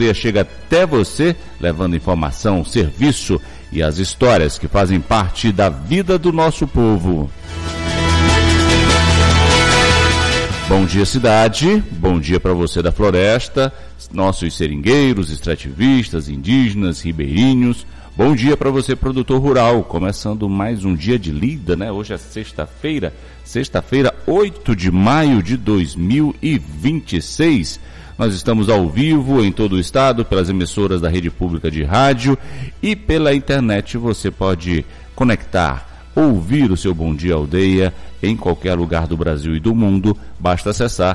chega até você, levando informação, serviço e as histórias que fazem parte da vida do nosso povo. Bom dia, cidade. Bom dia para você da floresta, nossos seringueiros, extrativistas, indígenas, ribeirinhos. Bom dia para você, produtor rural. Começando mais um dia de lida, né? Hoje é sexta-feira, 8 de maio de 2026. Nós estamos ao vivo em todo o estado, pelas emissoras da Rede Pública de Rádio e pela internet. Você pode conectar, ouvir o seu Bom Dia Aldeia em qualquer lugar do Brasil e do mundo. Basta acessar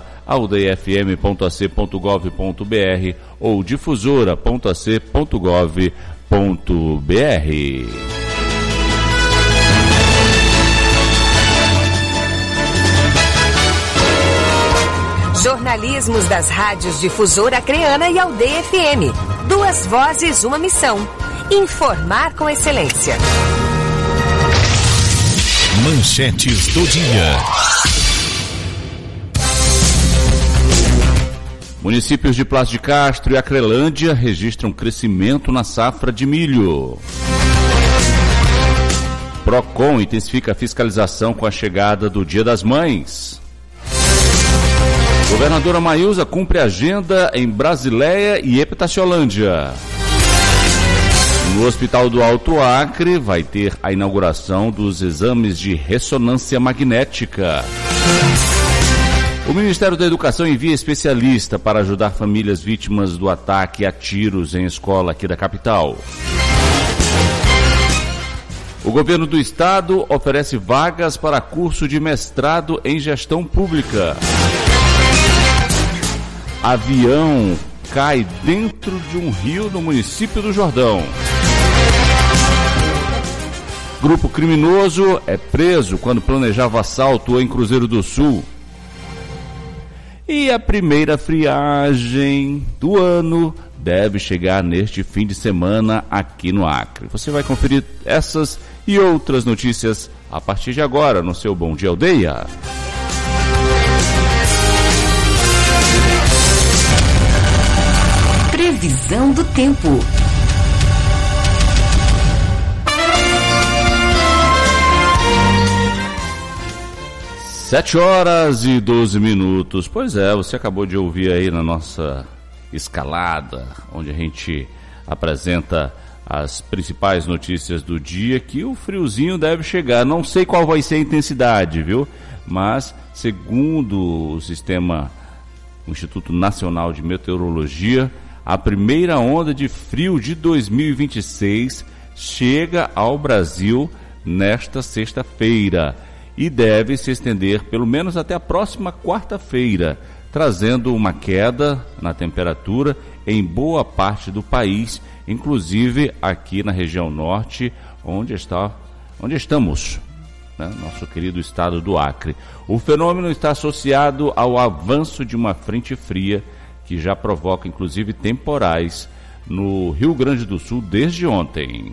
aldeiafm.ac.gov.br ou difusora.ac.gov.br. Jornalismos das rádios Difusora Acreana e Aldeia FM. 2 vozes, uma missão. Informar com excelência. Manchetes do dia. Municípios de Plácio de Castro e Acrelândia registram crescimento na safra de milho. Procon intensifica a fiscalização com a chegada do Dia das Mães. Governadora Maísa cumpre agenda em Brasileia e Epitaciolândia. No Hospital do Alto Acre vai ter a inauguração dos exames de ressonância magnética. O Ministério da Educação envia especialista para ajudar famílias vítimas do ataque a tiros em escola aqui da capital. O governo do estado oferece vagas para curso de mestrado em gestão pública. Avião cai dentro de um rio no município do Jordão. Grupo criminoso é preso quando planejava assalto em Cruzeiro do Sul. E a primeira friagem do ano deve chegar neste fim de semana aqui no Acre. Você vai conferir essas e outras notícias a partir de agora no seu Bom Dia Aldeia. Previsão do tempo. Sete horas e 12 minutos. Pois é, você acabou de ouvir aí na nossa escalada, onde a gente apresenta as principais notícias do dia, que o friozinho deve chegar. Não sei qual vai ser a intensidade, viu? Mas, segundo o Instituto Nacional de Meteorologia, a primeira onda de frio de 2026 chega ao Brasil nesta sexta-feira e deve se estender pelo menos até a próxima quarta-feira, trazendo uma queda na temperatura em boa parte do país, inclusive aqui na região norte, onde estamos, né? Nosso querido estado do Acre. O fenômeno está associado ao avanço de uma frente fria que já provoca, inclusive, temporais no Rio Grande do Sul desde ontem.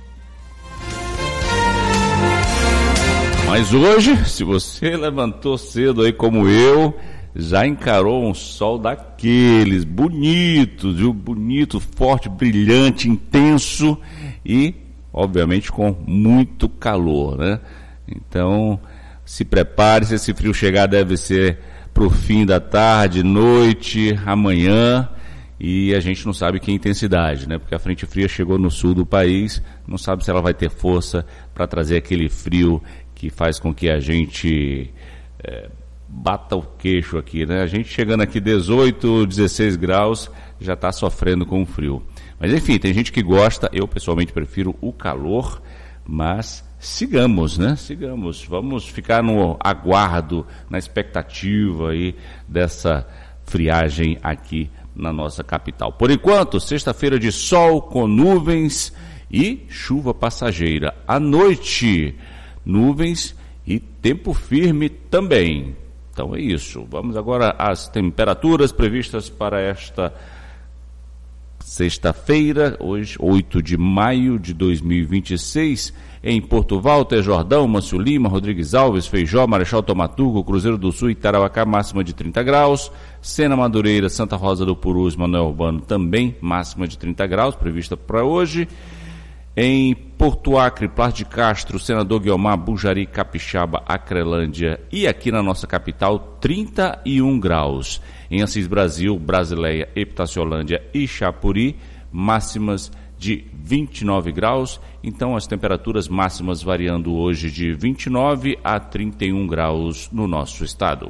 Mas hoje, se você levantou cedo aí como eu, já encarou um sol daqueles bonitos, viu? Bonito, forte, brilhante, intenso e, obviamente, com muito calor, né? Então, se prepare, se esse frio chegar, deve ser para o fim da tarde, noite, amanhã, e a gente não sabe que intensidade, né? Porque a frente fria chegou no sul do país, não sabe se ela vai ter força para trazer aquele frio que faz com que a gente bata o queixo aqui, né? A gente chegando aqui 18, 16 graus, já está sofrendo com o frio. Mas enfim, tem gente que gosta, eu pessoalmente prefiro o calor, mas sigamos, né? Sigamos, vamos ficar no aguardo, na expectativa aí dessa friagem aqui na nossa capital. Por enquanto, sexta-feira de sol com nuvens e chuva passageira. À noite, nuvens e tempo firme também. Então é isso. Vamos agora às temperaturas previstas para esta Sexta-feira, hoje, 8 de maio de 2026, em Porto Walter, Jordão, Mâncio Lima, Rodrigues Alves, Feijó, Marechal Thaumaturgo, Cruzeiro do Sul e Tarauacá, máxima de 30 graus. Sena Madureira, Santa Rosa do Purus, Manuel Urbano, também máxima de 30 graus, prevista para hoje. Em Porto Acre, Plácio de Castro, Senador Guiomar, Bujari, Capixaba, Acrelândia e aqui na nossa capital, 31 graus. Em Assis Brasil, Brasileia, Epitaciolândia e Chapuri, máximas de 29 graus. Então as temperaturas máximas variando hoje de 29 a 31 graus no nosso estado.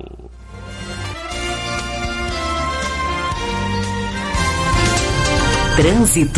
Trânsito.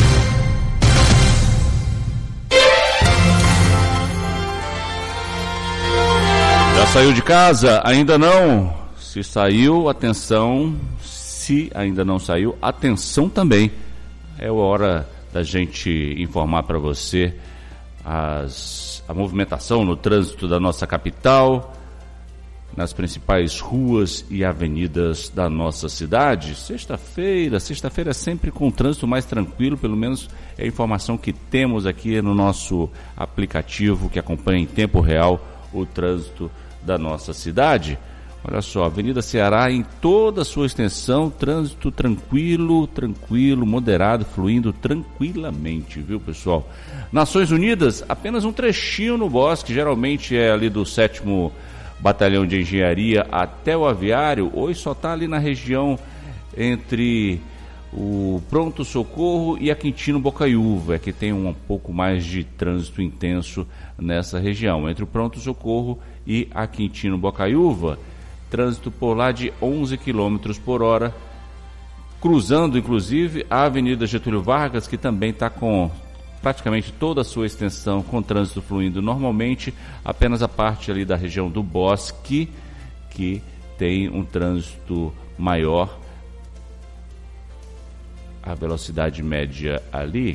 Já saiu de casa? Ainda não? Se saiu, atenção. Se ainda não saiu, atenção também. É hora da gente informar para você a movimentação no trânsito da nossa capital, nas principais ruas e avenidas da nossa cidade. Sexta-feira é sempre com o trânsito mais tranquilo, pelo menos é a informação que temos aqui no nosso aplicativo que acompanha em tempo real o trânsito da nossa cidade. Olha só, Avenida Ceará em toda a sua extensão, trânsito tranquilo, moderado, fluindo tranquilamente, viu, pessoal? Nações Unidas, apenas um trechinho no Bosque, geralmente é ali do 7º Batalhão de Engenharia até o Aviário, hoje só está ali na região entre o Pronto Socorro e a Quintino Bocaiúva, é que tem um pouco mais de trânsito intenso nessa região, entre o Pronto Socorro e a Quintino Bocaiúva, trânsito por lá de 11 km por hora, cruzando inclusive a Avenida Getúlio Vargas, que também está com praticamente toda a sua extensão com trânsito fluindo normalmente, apenas a parte ali da região do Bosque que tem um trânsito maior. A velocidade média ali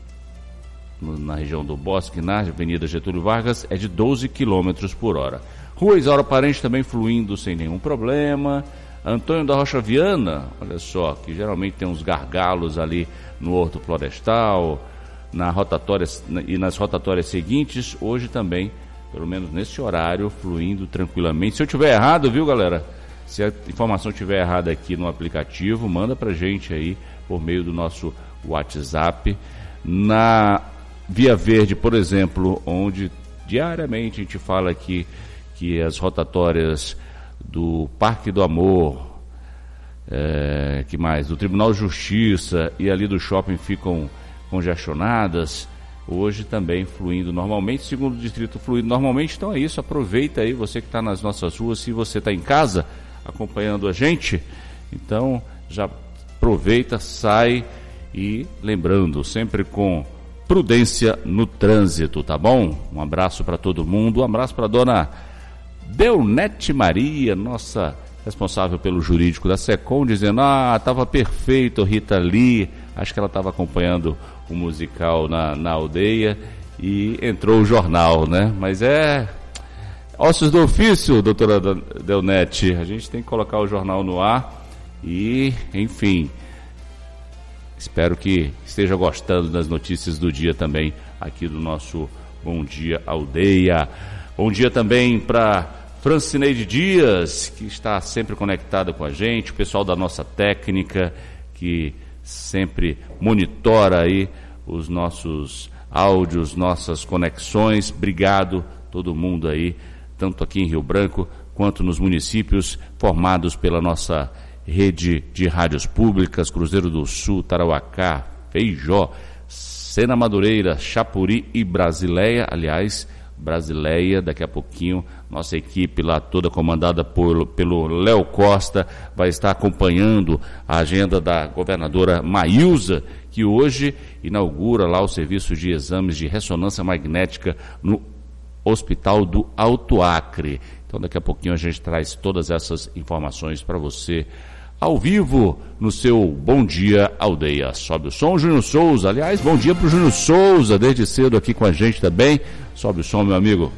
na região do Bosque, na Avenida Getúlio Vargas, é de 12 km por hora. Rua Isaura Parente também fluindo sem nenhum problema. Antônio da Rocha Viana, olha só, que geralmente tem uns gargalos ali no Horto Florestal, na rotatória e nas rotatórias seguintes, hoje também, pelo menos nesse horário, fluindo tranquilamente. Se eu tiver errado, viu, galera? Se a informação estiver errada aqui no aplicativo, manda pra gente aí por meio do nosso WhatsApp. Na Via Verde, por exemplo, onde diariamente a gente fala aqui que as rotatórias do Parque do Amor, que mais? Do Tribunal de Justiça e ali do shopping ficam congestionadas, hoje também fluindo normalmente, segundo o distrito fluindo normalmente. Então é isso, aproveita aí, você que está nas nossas ruas, se você está em casa acompanhando a gente, então já aproveita, sai e lembrando, sempre com prudência no trânsito, tá bom? Um abraço para todo mundo, um abraço para a dona Deunete Maria, nossa responsável pelo jurídico da SECOM, dizendo, estava perfeito, Rita Lee, acho que ela estava acompanhando o musical na aldeia e entrou o jornal, né? Mas ossos do ofício, doutora Deunete, a gente tem que colocar o jornal no ar e, enfim, espero que esteja gostando das notícias do dia também aqui do nosso Bom Dia Aldeia. Bom dia também para Francineide Dias, que está sempre conectada com a gente, o pessoal da nossa técnica, que sempre monitora aí os nossos áudios, nossas conexões. Obrigado todo mundo aí, tanto aqui em Rio Branco, quanto nos municípios formados pela nossa rede de rádios públicas, Cruzeiro do Sul, Tarauacá, Feijó, Sena Madureira, Chapuri e Brasileia. Aliás, Brasileia, daqui a pouquinho, nossa equipe lá toda comandada pelo Léo Costa vai estar acompanhando a agenda da governadora Maílza, que hoje inaugura lá o serviço de exames de ressonância magnética no Hospital do Alto Acre. Então daqui a pouquinho a gente traz todas essas informações para você ao vivo no seu Bom Dia Aldeia. Sobe o som, Júnior Souza. Aliás, bom dia para o Júnior Souza, desde cedo aqui com a gente também. Sobe o som, meu amigo.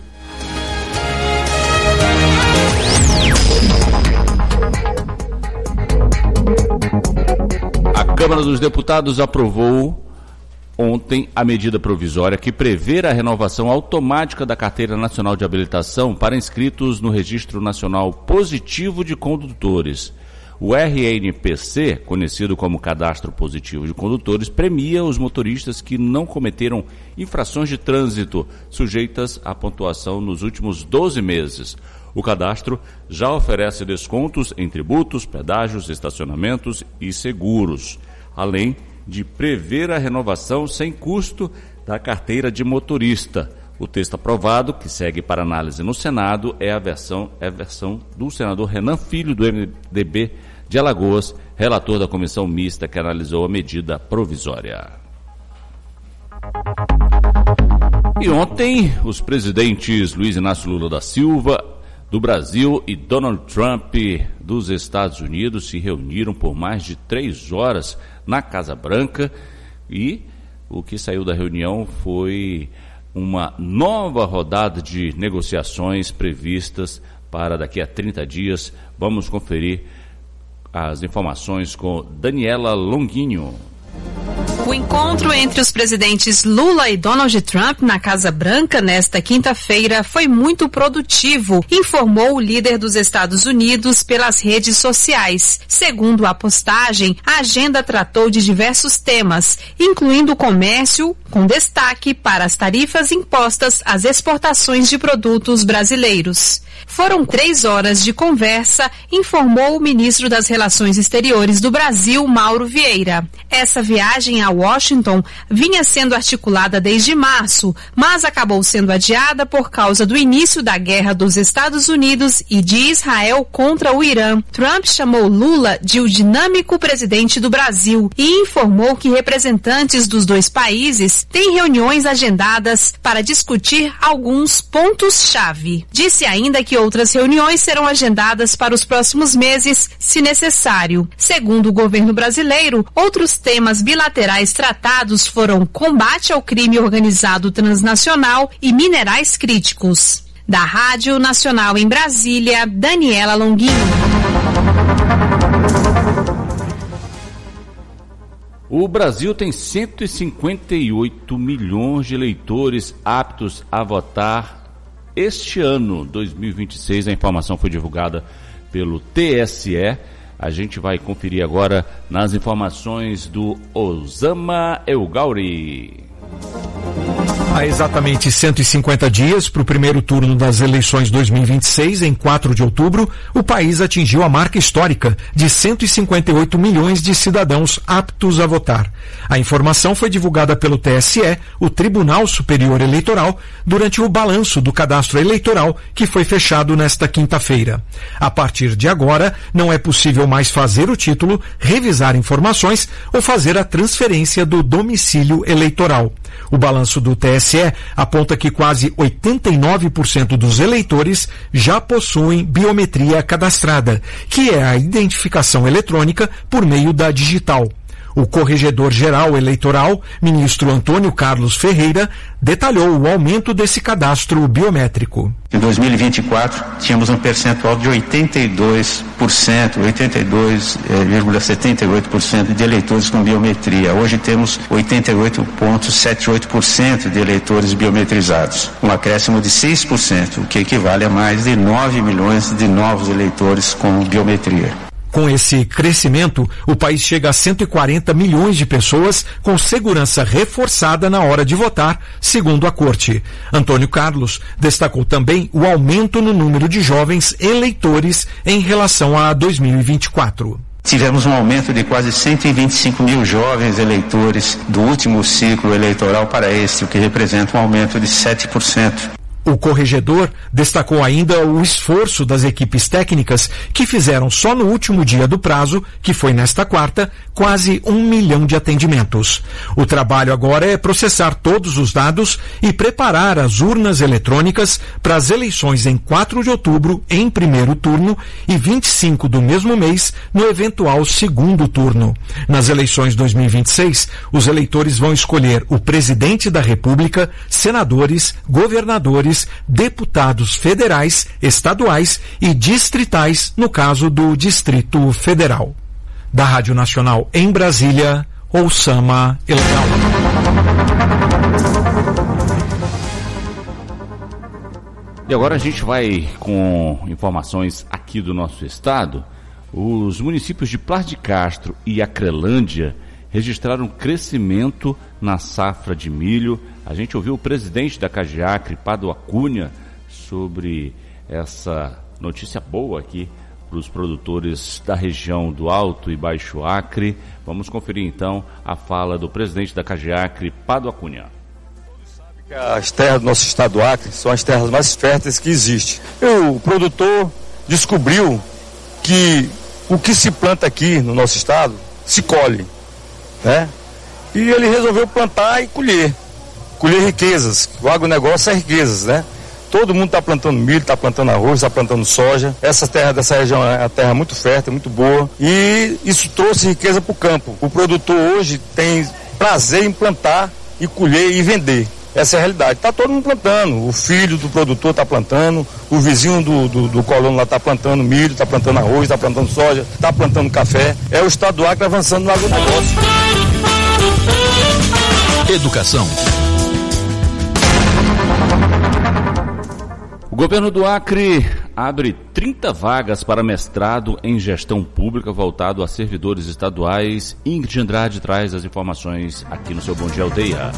A Câmara dos Deputados aprovou ontem a medida provisória que prevê a renovação automática da Carteira Nacional de Habilitação para inscritos no Registro Nacional Positivo de Condutores. O RNPC, conhecido como Cadastro Positivo de Condutores, premia os motoristas que não cometeram infrações de trânsito sujeitas à pontuação nos últimos 12 meses. O cadastro já oferece descontos em tributos, pedágios, estacionamentos e seguros, além de prever a renovação sem custo da carteira de motorista. O texto aprovado, que segue para análise no Senado, é a versão do senador Renan Filho, do MDB de Alagoas, relator da comissão mista que analisou a medida provisória. E ontem, os presidentes Luiz Inácio Lula da Silva, do Brasil, e Donald Trump, dos Estados Unidos, se reuniram por mais de 3 horas na Casa Branca, e o que saiu da reunião foi uma nova rodada de negociações previstas para daqui a 30 dias. Vamos conferir as informações com Daniela Longuinho. O encontro entre os presidentes Lula e Donald Trump na Casa Branca nesta quinta-feira foi muito produtivo, informou o líder dos Estados Unidos pelas redes sociais. Segundo a postagem, a agenda tratou de diversos temas, incluindo o comércio, com destaque para as tarifas impostas às exportações de produtos brasileiros. Foram 3 horas de conversa, informou o ministro das Relações Exteriores do Brasil, Mauro Vieira. Essa viagem a Washington vinha sendo articulada desde março, mas acabou sendo adiada por causa do início da guerra dos Estados Unidos e de Israel contra o Irã. Trump chamou Lula de o dinâmico presidente do Brasil e informou que representantes dos dois países têm reuniões agendadas para discutir alguns pontos-chave. Disse ainda que outras reuniões serão agendadas para os próximos meses, se necessário. Segundo o governo brasileiro, outros temas bilaterais tratados foram combate ao crime organizado transnacional e minerais críticos. Da Rádio Nacional em Brasília, Daniela Longuinho. O Brasil tem 158 milhões de eleitores aptos a votar este ano, 2026. A informação foi divulgada pelo TSE. A gente vai conferir agora nas informações do Osama Elgauri. Há exatamente 150 dias para o primeiro turno das eleições 2026, em 4 de outubro, o país atingiu a marca histórica de 158 milhões de cidadãos aptos a votar. A informação foi divulgada pelo TSE, o Tribunal Superior Eleitoral, durante o balanço do cadastro eleitoral que foi fechado nesta quinta-feira. A partir de agora, não é possível mais fazer o título, revisar informações ou fazer a transferência do domicílio eleitoral. O balanço do TSE aponta que quase 89% dos eleitores já possuem biometria cadastrada, que é a identificação eletrônica por meio da digital. O corregedor-geral eleitoral, ministro Antônio Carlos Ferreira, detalhou o aumento desse cadastro biométrico. Em 2024, tínhamos um percentual de 82,78% de eleitores com biometria. Hoje temos 88,78% de eleitores biometrizados, um acréscimo de 6%, o que equivale a mais de 9 milhões de novos eleitores com biometria. Com esse crescimento, o país chega a 140 milhões de pessoas com segurança reforçada na hora de votar, segundo a Corte. Antônio Carlos destacou também o aumento no número de jovens eleitores em relação a 2024. Tivemos um aumento de quase 125 mil jovens eleitores do último ciclo eleitoral para este, o que representa um aumento de 7%. O corregedor destacou ainda o esforço das equipes técnicas que fizeram só no último dia do prazo, que foi nesta quarta, quase 1 milhão de atendimentos. O trabalho agora é processar todos os dados e preparar as urnas eletrônicas para as eleições em 4 de outubro, em primeiro turno, e 25 do mesmo mês, no eventual segundo turno. Nas eleições 2026, os eleitores vão escolher o presidente da República, senadores, governadores, deputados federais, estaduais e distritais, no caso do Distrito Federal. Da Rádio Nacional em Brasília, Oussama Elegal. E agora a gente vai com informações aqui do nosso estado. Os municípios de Plas de Castro e Acrelândia registraram crescimento na safra de milho. A gente ouviu o presidente da CAGEACRE, Pádua Cunha, sobre essa notícia boa aqui para os produtores da região do Alto e Baixo Acre. Vamos conferir então a fala do presidente da CAGEACRE, Pádua Cunha. As terras do nosso estado do Acre são as terras mais férteis que existem. O produtor descobriu que o que se planta aqui no nosso estado se colhe, né? E ele resolveu plantar e colher riquezas. O agronegócio é riquezas, né? Todo mundo está plantando milho, está plantando arroz, está plantando soja. Essa terra dessa região é uma terra muito fértil, muito boa. E isso trouxe riqueza para o campo. O produtor hoje tem prazer em plantar e colher e vender. Essa é a realidade. Está todo mundo plantando. O filho do produtor está plantando, o vizinho do colono lá está plantando milho, está plantando arroz, está plantando soja, está plantando café. É o estado do Acre avançando no agronegócio. Educação. O governo do Acre abre 30 vagas para mestrado em gestão pública voltado a servidores estaduais. Ingrid Andrade traz as informações aqui no seu Bom Dia Aldeia.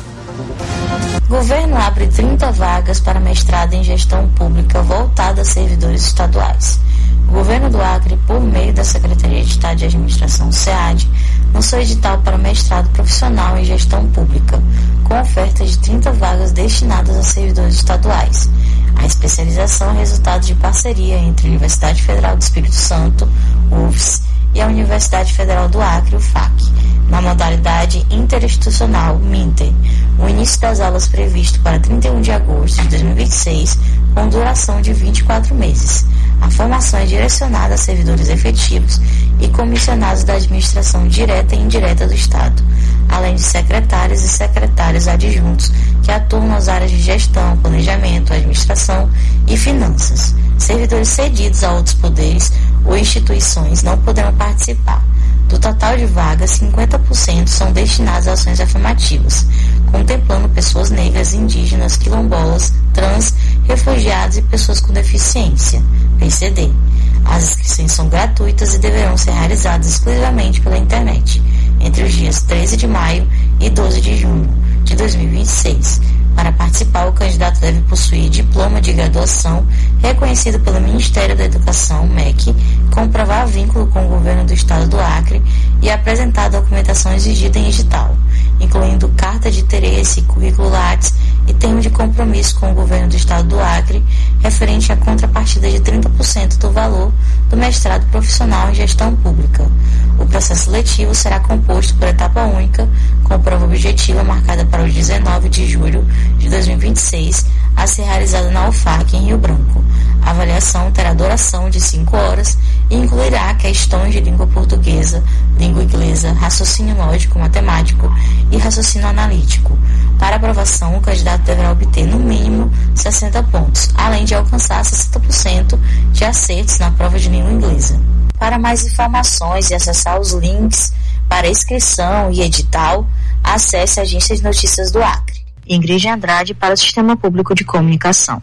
O governo abre 30 vagas para mestrado em gestão pública voltada a servidores estaduais. O governo do Acre, por meio da Secretaria de Estado de Administração, SEAD, lançou edital para mestrado profissional em gestão pública, com oferta de 30 vagas destinadas a servidores estaduais. A especialização é resultado de parceria entre a Universidade Federal do Espírito Santo, UFS, e a Universidade Federal do Acre, UFAC, na modalidade interinstitucional MINTER. O início das aulas previsto para 31 de agosto de 2026, com duração de 24 meses. A formação é direcionada a servidores efetivos e comissionados da administração direta e indireta do Estado, além de secretários e secretários adjuntos que atuam nas áreas de gestão, planejamento, administração e finanças. Servidores cedidos a outros poderes ou instituições não poderão participar. Do total de vagas, 50% são destinados a ações afirmativas, contemplando pessoas negras, indígenas, quilombolas, trans, refugiados e pessoas com deficiência, PCD. As inscrições são gratuitas e deverão ser realizadas exclusivamente pela internet, entre os dias 13 de maio e 12 de junho de 2026. Para participar, o candidato deve possuir diploma de graduação reconhecido pelo Ministério da Educação, MEC, comprovar vínculo com o governo do Estado do Acre e apresentar a documentação exigida em edital, incluindo carta de interesse, currículo Lattes e termo de compromisso com o governo do Estado do Acre, referente à contrapartida de 30% do valor do mestrado profissional em gestão pública. O processo seletivo será composto por etapa única, com prova objetiva marcada para o 19 de julho de 2026, a ser realizada na UFAC, em Rio Branco. A avaliação terá duração de 5 horas e incluirá questões de língua portuguesa, língua inglesa, raciocínio lógico, matemático e raciocínio analítico. Para aprovação, o candidato deverá obter no mínimo 60 pontos, além de alcançar 60% de acertos na prova de língua inglesa. Para mais informações e acessar os links para inscrição e edital, acesse a Agência de Notícias do Acre. Ingrid Andrade para o Sistema Público de Comunicação.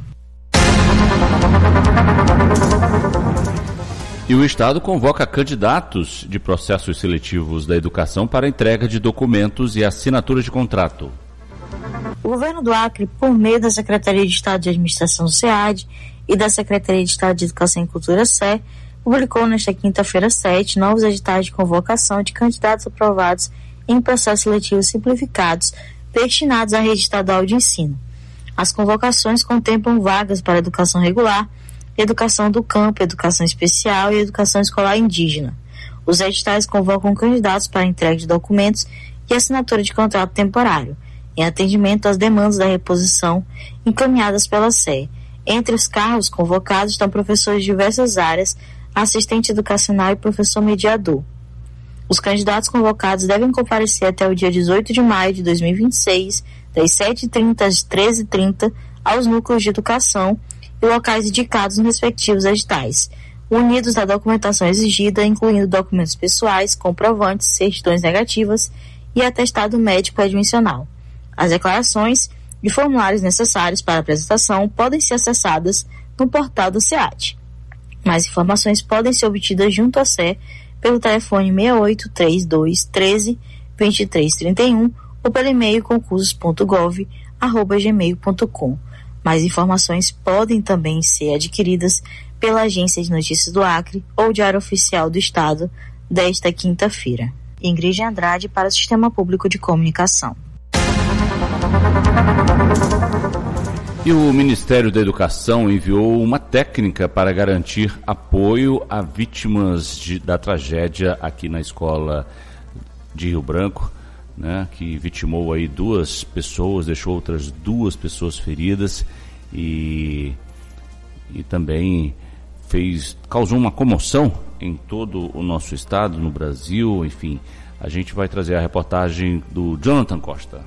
E o Estado convoca candidatos de processos seletivos da educação para entrega de documentos e assinaturas de contrato. O governo do Acre, por meio da Secretaria de Estado de Administração SEAD e da Secretaria de Estado de Educação e Cultura SE, publicou nesta quinta-feira 7 novos editais de convocação de candidatos aprovados em processos seletivos simplificados destinados à rede estadual de ensino. As convocações contemplam vagas para educação regular, educação do campo, educação especial e educação escolar indígena. Os editais convocam candidatos para entrega de documentos e assinatura de contrato temporário, em atendimento às demandas da reposição encaminhadas pela SE. Entre os cargos convocados estão professores de diversas áreas, assistente educacional e professor mediador. Os candidatos convocados devem comparecer até o dia 18 de maio de 2026, das 7h30 às 13h30, aos núcleos de educação e locais indicados nos respectivos editais. munidos da documentação exigida, incluindo documentos pessoais, comprovantes, certidões negativas e atestado médico admissional. As declarações e formulários necessários para a apresentação podem ser acessadas no portal do SEAD. Mais informações podem ser obtidas junto à SE pelo telefone 6832 13 2331 ou pelo e-mail concursos.gov@gmail.com. Mais informações podem também ser adquiridas pela Agência de Notícias do Acre ou Diário Oficial do Estado desta quinta-feira. Ingrid Andrade para o Sistema Público de Comunicação. E o Ministério da Educação enviou uma técnica para garantir apoio a vítimas da tragédia aqui na escola de Rio Branco, né, que vitimou aí 2 pessoas, deixou outras 2 pessoas feridas e também causou uma comoção em todo o nosso estado, no Brasil, enfim. A gente vai trazer a reportagem do Jonathan Costa.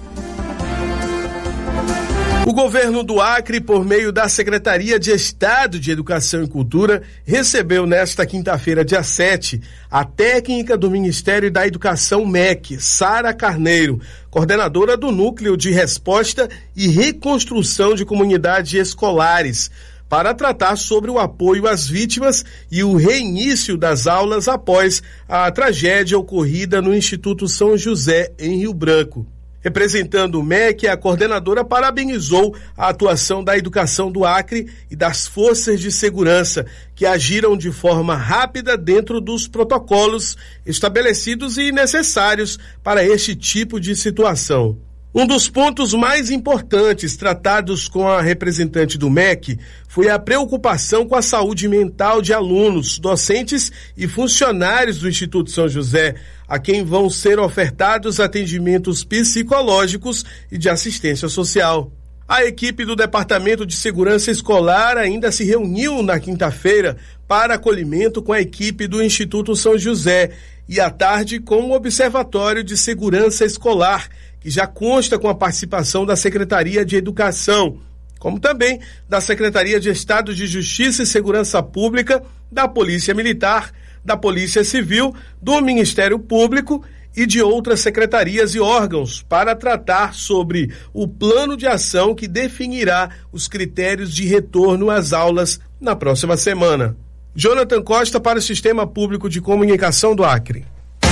O governo do Acre, por meio da Secretaria de Estado de Educação e Cultura, recebeu nesta quinta-feira, dia 7, a técnica do Ministério da Educação MEC, Sara Carneiro, coordenadora do Núcleo de Resposta e Reconstrução de Comunidades Escolares, para tratar sobre o apoio às vítimas e o reinício das aulas após a tragédia ocorrida no Instituto São José, em Rio Branco. Representando o MEC, a coordenadora parabenizou a atuação da educação do Acre e das forças de segurança, que agiram de forma rápida dentro dos protocolos estabelecidos e necessários para este tipo de situação. Um dos pontos mais importantes tratados com a representante do MEC foi a preocupação com a saúde mental de alunos, docentes e funcionários do Instituto São José, a quem vão ser ofertados atendimentos psicológicos e de assistência social. A equipe do Departamento de Segurança Escolar ainda se reuniu na quinta-feira para acolhimento com a equipe do Instituto São José e à tarde com o Observatório de Segurança Escolar, que já consta com a participação da Secretaria de Educação, como também da Secretaria de Estado de Justiça e Segurança Pública, da Polícia Militar, da Polícia Civil, do Ministério Público e de outras secretarias e órgãos, para tratar sobre o plano de ação que definirá os critérios de retorno às aulas na próxima semana. Jonathan Costa para o Sistema Público de Comunicação do Acre.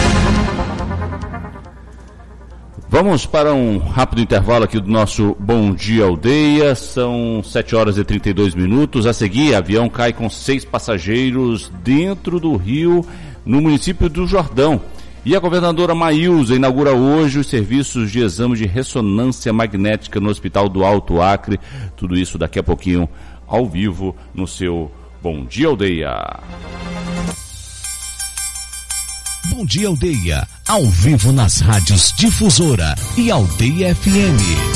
Vamos para um rápido intervalo aqui do nosso Bom Dia Aldeia. São 7h32. A seguir, avião cai com 6 passageiros dentro do rio, no município do Jordão. E a governadora Maílza inaugura hoje os serviços de exame de ressonância magnética no Hospital do Alto Acre. Tudo isso daqui a pouquinho, ao vivo, no seu Bom Dia Aldeia. Bom Dia Aldeia, ao vivo nas rádios Difusora e Aldeia FM.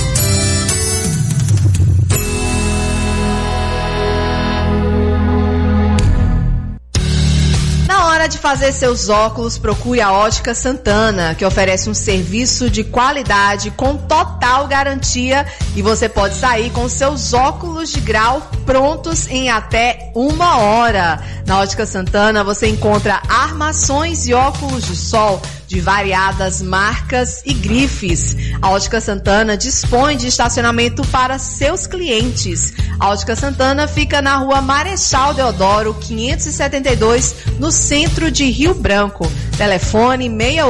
Na hora de fazer seus óculos, procure a Ótica Santana, que oferece um serviço de qualidade com total garantia e você pode sair com seus óculos de grau prontos em até 1 hora. Na Ótica Santana você encontra armações e óculos de sol de variadas marcas e grifes. A Ótica Santana dispõe de estacionamento para seus clientes. A Ótica Santana fica na Rua Marechal Deodoro, 572, no centro de Rio Branco. Telefone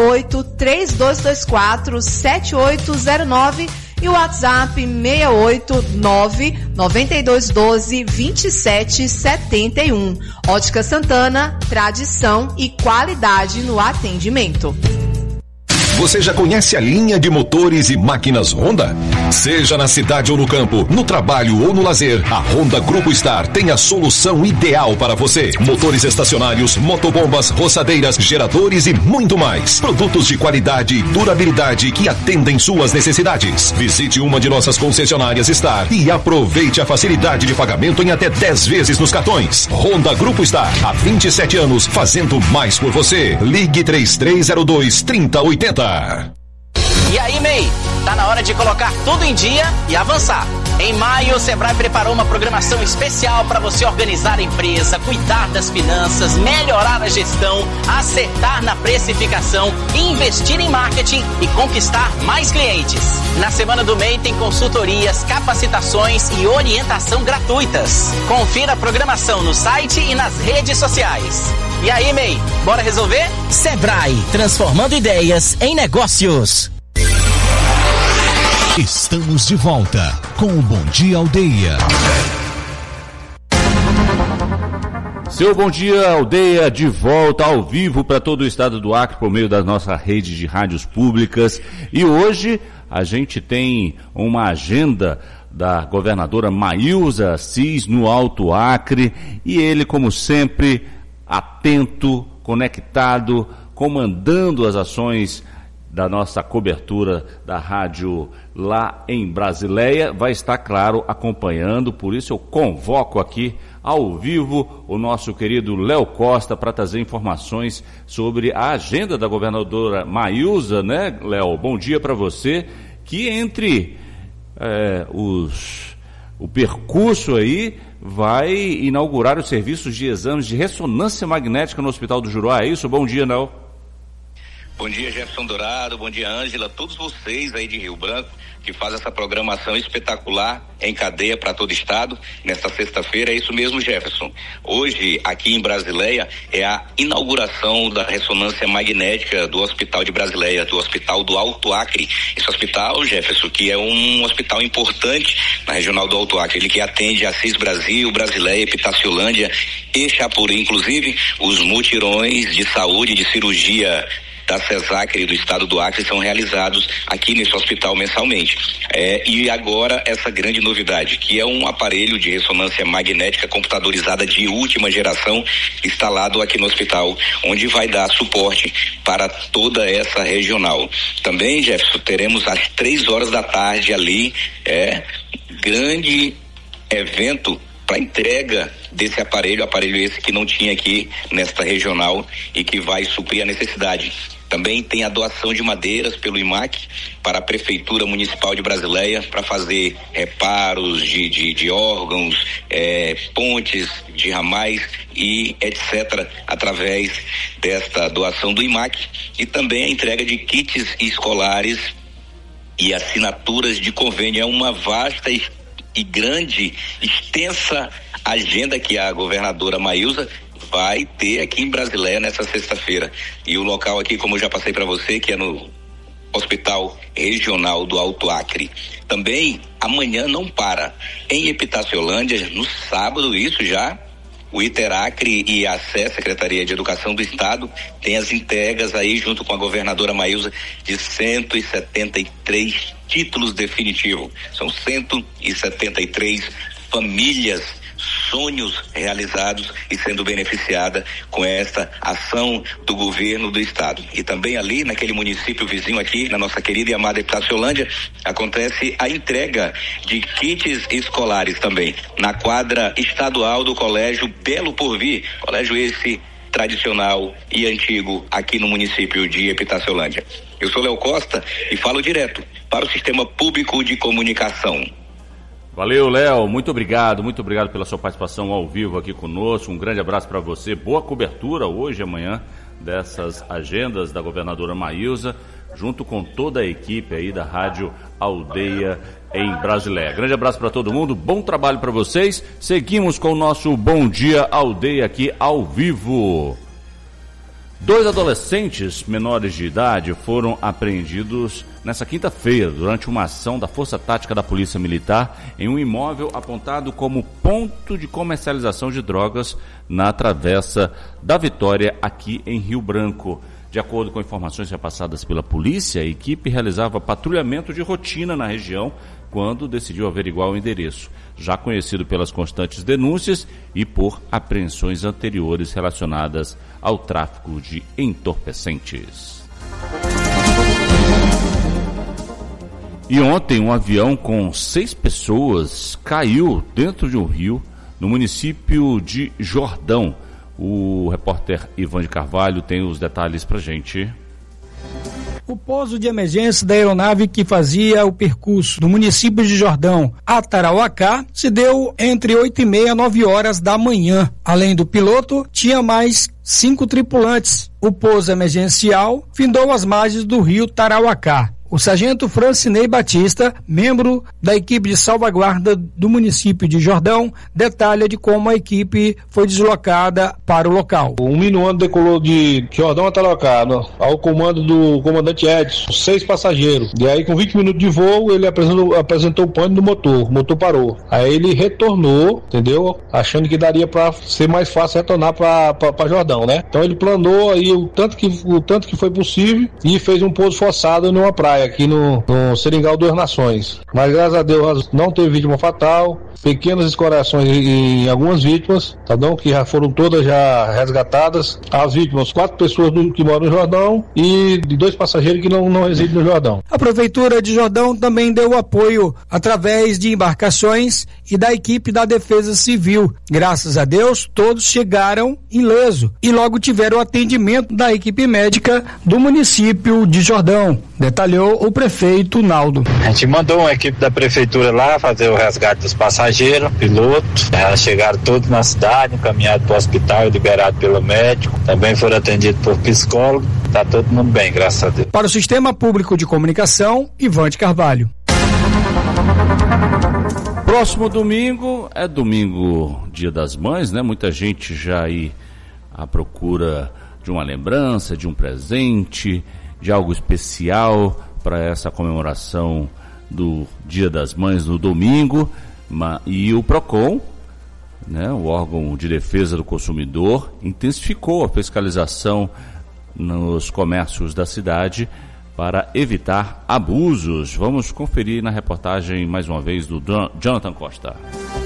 68-3224-7809 e o WhatsApp 689-9212-2771. Ótica Santana, tradição e qualidade no atendimento. Você já conhece a linha de motores e máquinas Honda? Seja na cidade ou no campo, no trabalho ou no lazer, a Honda Grupo Star tem a solução ideal para você. Motores estacionários, motobombas, roçadeiras, geradores e muito mais. Produtos de qualidade e durabilidade que atendem suas necessidades. Visite uma de nossas concessionárias Star e aproveite a facilidade de pagamento em até 10 vezes nos cartões. Honda Grupo Star, há 27 anos, fazendo mais por você. Ligue 3302-3080. E aí, MEI? Tá na hora de colocar tudo em dia e avançar. Em maio, o Sebrae preparou uma programação especial para você organizar a empresa, cuidar das finanças, melhorar a gestão, acertar na precificação, investir em marketing e conquistar mais clientes. Na Semana do MEI tem consultorias, capacitações e orientação gratuitas. Confira a programação no site e nas redes sociais. E aí, MEI, bora resolver? Sebrae, transformando ideias em negócios. Estamos de volta com o Bom Dia Aldeia. Seu Bom Dia Aldeia de volta ao vivo para todo o estado do Acre por meio da nossa rede de rádios públicas. E hoje a gente tem uma agenda da governadora Maílza Assis no Alto Acre. E ele, como sempre, atento, conectado, comandando as ações da nossa cobertura da rádio lá em Brasileia, vai estar, claro, acompanhando. Por isso eu convoco aqui ao vivo o nosso querido Léo Costa para trazer informações sobre a agenda da governadora Maílza, né, Léo? Bom dia para você, que entre o percurso aí vai inaugurar os serviços de exames de ressonância magnética no Hospital do Juruá, é isso? Bom dia, Léo. Bom dia, Jefferson Dourado, bom dia, Ângela, todos vocês aí de Rio Branco que fazem essa programação espetacular em cadeia para todo o estado nesta sexta-feira. É isso mesmo, Jefferson. Hoje, aqui em Brasileia, é a inauguração da ressonância magnética do Hospital de Brasileia, do Hospital do Alto Acre. Esse hospital, Jefferson, que é um hospital importante na regional do Alto Acre, ele que atende Assis Brasil, Brasileia, Epitaciolândia e Chapuri, inclusive os mutirões de saúde, de cirurgia da CESACRE do estado do Acre são realizados aqui nesse hospital mensalmente. E agora essa grande novidade, que é um aparelho de ressonância magnética computadorizada de última geração instalado aqui no hospital, onde vai dar suporte para toda essa regional. Também, Jefferson, teremos às 3 da tarde ali, grande evento para entrega desse aparelho esse que não tinha aqui nesta regional e que vai suprir a necessidade. Também tem a doação de madeiras pelo IMAC para a Prefeitura Municipal de Brasileia para fazer reparos de órgãos, pontes, de ramais e etc. através desta doação do IMAC, e também a entrega de kits escolares e assinaturas de convênio. É uma vasta e grande, extensa agenda que a governadora Maílza vai ter aqui em Brasileia nessa sexta-feira. E o local aqui, como eu já passei para você, que é no Hospital Regional do Alto Acre. Também amanhã não para. Em Epitaciolândia, no sábado, isso já, o ITERACRE e a SE, Secretaria de Educação do Estado, tem as entregas aí junto com a governadora Maílza de 173 títulos definitivos. São 173 famílias, sonhos realizados e sendo beneficiada com esta ação do governo do estado. E também ali naquele município vizinho aqui, na nossa querida e amada Epitaciolândia, acontece a entrega de kits escolares também na quadra estadual do Colégio Belo Porvir, colégio esse tradicional e antigo aqui no município de Epitaciolândia. Eu sou Léo Costa e falo direto para o Sistema Público de Comunicação. Valeu, Léo, muito obrigado pela sua participação ao vivo aqui conosco. Um grande abraço para você, boa cobertura hoje e amanhã dessas agendas da governadora Maílza, junto com toda a equipe aí da Rádio Aldeia em Brasileia. Grande abraço para todo mundo, bom trabalho para vocês. Seguimos com o nosso Bom Dia Aldeia aqui ao vivo. 2 adolescentes menores de idade foram apreendidos nessa quinta-feira durante uma ação da Força Tática da Polícia Militar em um imóvel apontado como ponto de comercialização de drogas na Travessa da Vitória, aqui em Rio Branco. De acordo com informações repassadas pela polícia, a equipe realizava patrulhamento de rotina na região quando decidiu averiguar o endereço, já conhecido pelas constantes denúncias e por apreensões anteriores relacionadas ao tráfico de entorpecentes. E ontem um avião com 6 pessoas caiu dentro de um rio no município de Jordão. O repórter Ivan de Carvalho tem os detalhes pra gente. O pouso de emergência da aeronave que fazia o percurso do município de Jordão a Tarauacá se deu entre 8h30 e 9 horas da manhã. Além do piloto, tinha mais 5 tripulantes. O pouso emergencial findou às margens do rio Tarauacá. O sargento Francinei Batista, membro da equipe de salvaguarda do município de Jordão, detalha de como a equipe foi deslocada para o local. O minuano decolou de Jordão a Tarauacá, ao comando do comandante Edson, 6 passageiros. E aí, com 20 minutos de voo, ele apresentou o pânico do motor. O motor parou. Aí ele retornou, entendeu? Achando que daria para ser mais fácil retornar para Jordão, né? Então ele planou aí o tanto que foi possível e fez um pouso forçado numa praia aqui no Seringal Duas Nações. Mas graças a Deus não teve vítima fatal, pequenas escoriações em algumas vítimas, tá bom? Que já foram todas já resgatadas. As vítimas, 4 pessoas que moram no Jordão e 2 passageiros que não residem no Jordão. A Prefeitura de Jordão também deu apoio através de embarcações e da equipe da Defesa Civil. Graças a Deus, todos chegaram ileso e logo tiveram atendimento da equipe médica do município de Jordão, detalhou o prefeito Naldo. A gente mandou uma equipe da prefeitura lá fazer o resgate dos passageiros, pilotos. Elas chegaram todos na cidade, encaminhados para o hospital, liberados pelo médico. Também foram atendidos por psicólogo. Está todo mundo bem, graças a Deus. Para o Sistema Público de Comunicação, Ivante Carvalho. Próximo domingo é domingo, Dia das Mães, né? Muita gente já aí à procura de uma lembrança, de um presente, de algo especial para essa comemoração do Dia das Mães no domingo. E o PROCON, né, o órgão de defesa do consumidor, intensificou a fiscalização nos comércios da cidade para evitar abusos. Vamos conferir na reportagem mais uma vez do Jonathan Costa.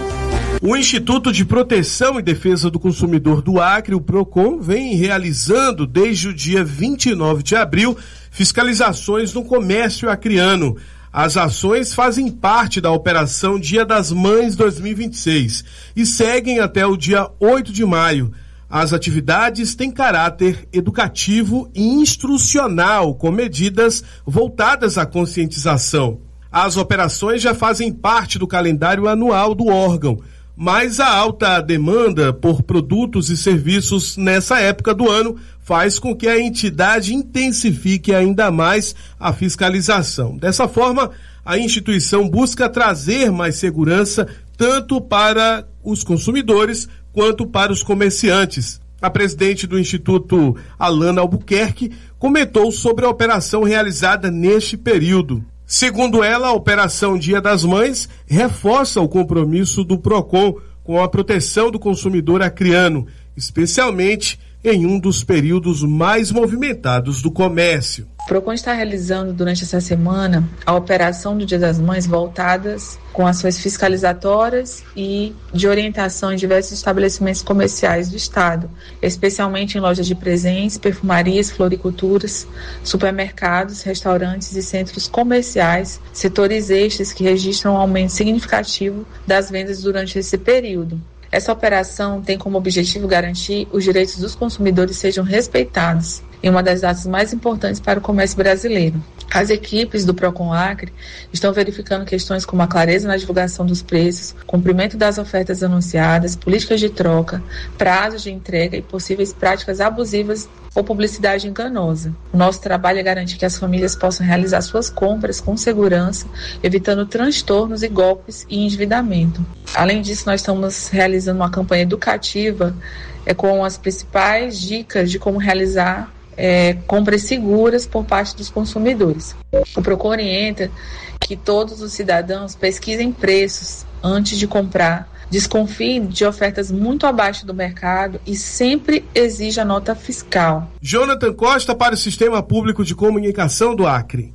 O Instituto de Proteção e Defesa do Consumidor do Acre, o PROCON, vem realizando desde o dia 29 de abril fiscalizações no comércio acreano. As ações fazem parte da Operação Dia das Mães 2026 e seguem até o dia 8 de maio. As atividades têm caráter educativo e instrucional, com medidas voltadas à conscientização. As operações já fazem parte do calendário anual do órgão, mas a alta demanda por produtos e serviços nessa época do ano faz com que a entidade intensifique ainda mais a fiscalização. Dessa forma, a instituição busca trazer mais segurança tanto para os consumidores quanto para os comerciantes. A presidente do Instituto, Alana Albuquerque, comentou sobre a operação realizada neste período. Segundo ela, a Operação Dia das Mães reforça o compromisso do PROCON com a proteção do consumidor acreano, especialmente em um dos períodos mais movimentados do comércio. O PROCON está realizando durante essa semana a operação do Dia das Mães voltadas com ações fiscalizatórias e de orientação em diversos estabelecimentos comerciais do Estado, especialmente em lojas de presentes, perfumarias, floriculturas, supermercados, restaurantes e centros comerciais, setores estes que registram um aumento significativo das vendas durante esse período. Essa operação tem como objetivo garantir os direitos dos consumidores sejam respeitados em uma das datas mais importantes para o comércio brasileiro. As equipes do PROCON Acre estão verificando questões como a clareza na divulgação dos preços, cumprimento das ofertas anunciadas, políticas de troca, prazos de entrega e possíveis práticas abusivas ou publicidade enganosa. O nosso trabalho é garantir que as famílias possam realizar suas compras com segurança, evitando transtornos e golpes e endividamento. Além disso, nós estamos realizando uma campanha educativa com as principais dicas de como realizar compras seguras por parte dos consumidores. O PROCON orienta que todos os cidadãos pesquisem preços antes de comprar, desconfiem de ofertas muito abaixo do mercado e sempre exija nota fiscal. Jonathan Costa para o Sistema Público de Comunicação do Acre.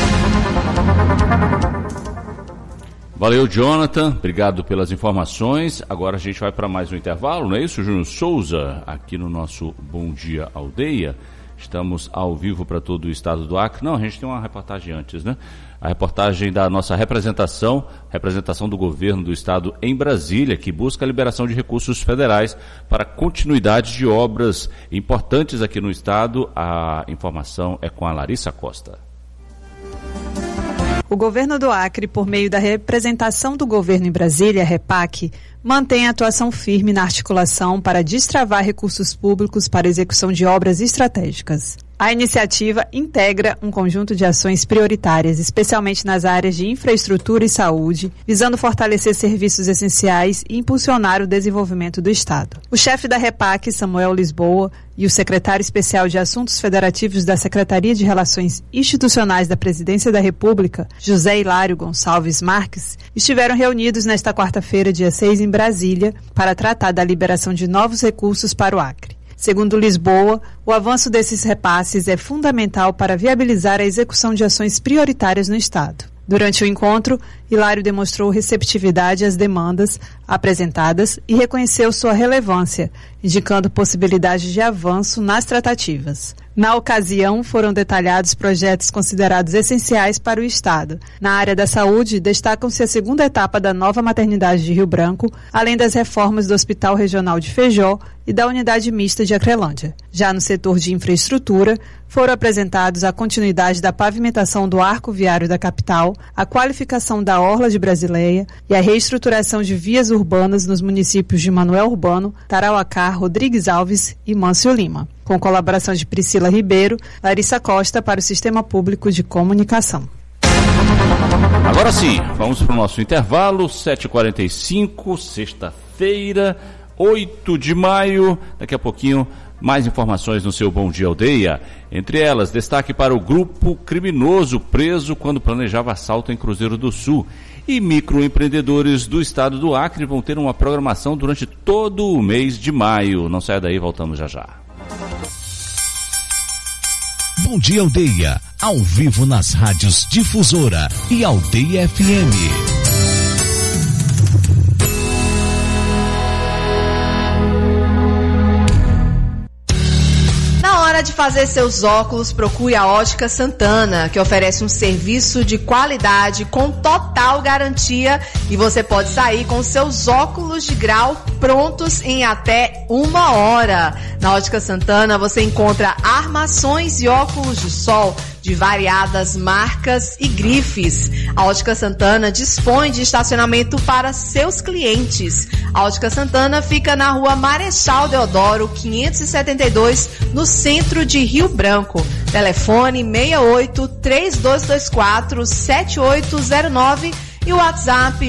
Valeu, Jonathan. Obrigado pelas informações. Agora a gente vai para mais um intervalo, não é isso, Júnior Souza? Aqui no nosso Bom Dia Aldeia. Estamos ao vivo para todo o estado do Acre. Não, a gente tem uma reportagem antes, né? A reportagem da nossa representação do governo do estado em Brasília, que busca a liberação de recursos federais para continuidade de obras importantes aqui no estado. A informação é com a Larissa Costa. O governo do Acre, por meio da representação do governo em Brasília, REPAC, mantém a atuação firme na articulação para destravar recursos públicos para execução de obras estratégicas. A iniciativa integra um conjunto de ações prioritárias, especialmente nas áreas de infraestrutura e saúde, visando fortalecer serviços essenciais e impulsionar o desenvolvimento do Estado. O chefe da REPAC, Samuel Lisboa, e o secretário especial de Assuntos Federativos da Secretaria de Relações Institucionais da Presidência da República, José Hilário Gonçalves Marques, estiveram reunidos nesta quarta-feira, dia 6, em Brasília, para tratar da liberação de novos recursos para o Acre. Segundo Lisboa, o avanço desses repasses é fundamental para viabilizar a execução de ações prioritárias no Estado. Durante o encontro, Hilário demonstrou receptividade às demandas apresentadas e reconheceu sua relevância, indicando possibilidade de avanço nas tratativas. Na ocasião, foram detalhados projetos considerados essenciais para o Estado. Na área da saúde, destacam-se a segunda etapa da nova maternidade de Rio Branco, além das reformas do Hospital Regional de Feijó e da Unidade Mista de Acrelândia. Já no setor de infraestrutura, foram apresentados a continuidade da pavimentação do arco viário da capital, a qualificação da Orla de Brasileia e a reestruturação de vias urbanas nos municípios de Manoel Urbano, Tarauacá, Rodrigues Alves e Mâncio Lima, com colaboração de Priscila Ribeiro, Larissa Costa para o Sistema Público de Comunicação. Agora sim, vamos para o nosso intervalo, 7h45, sexta-feira, 8 de maio, daqui a pouquinho mais informações no seu Bom Dia Aldeia. Entre elas, destaque para o grupo criminoso preso quando planejava assalto em Cruzeiro do Sul. E microempreendedores do estado do Acre vão ter uma programação durante todo o mês de maio. Não saia daí, voltamos já já. Bom Dia Aldeia, ao vivo nas rádios Difusora e Aldeia FM. De fazer seus óculos, procure a Ótica Santana, que oferece um serviço de qualidade com total garantia e você pode sair com seus óculos de grau prontos em até 1 hora. Na Ótica Santana você encontra armações e óculos de sol de variadas marcas e grifes. A Ótica Santana dispõe de estacionamento para seus clientes. A Ótica Santana fica na rua Marechal Deodoro, 572, no centro de Rio Branco. Telefone 68-3224-7809 e o WhatsApp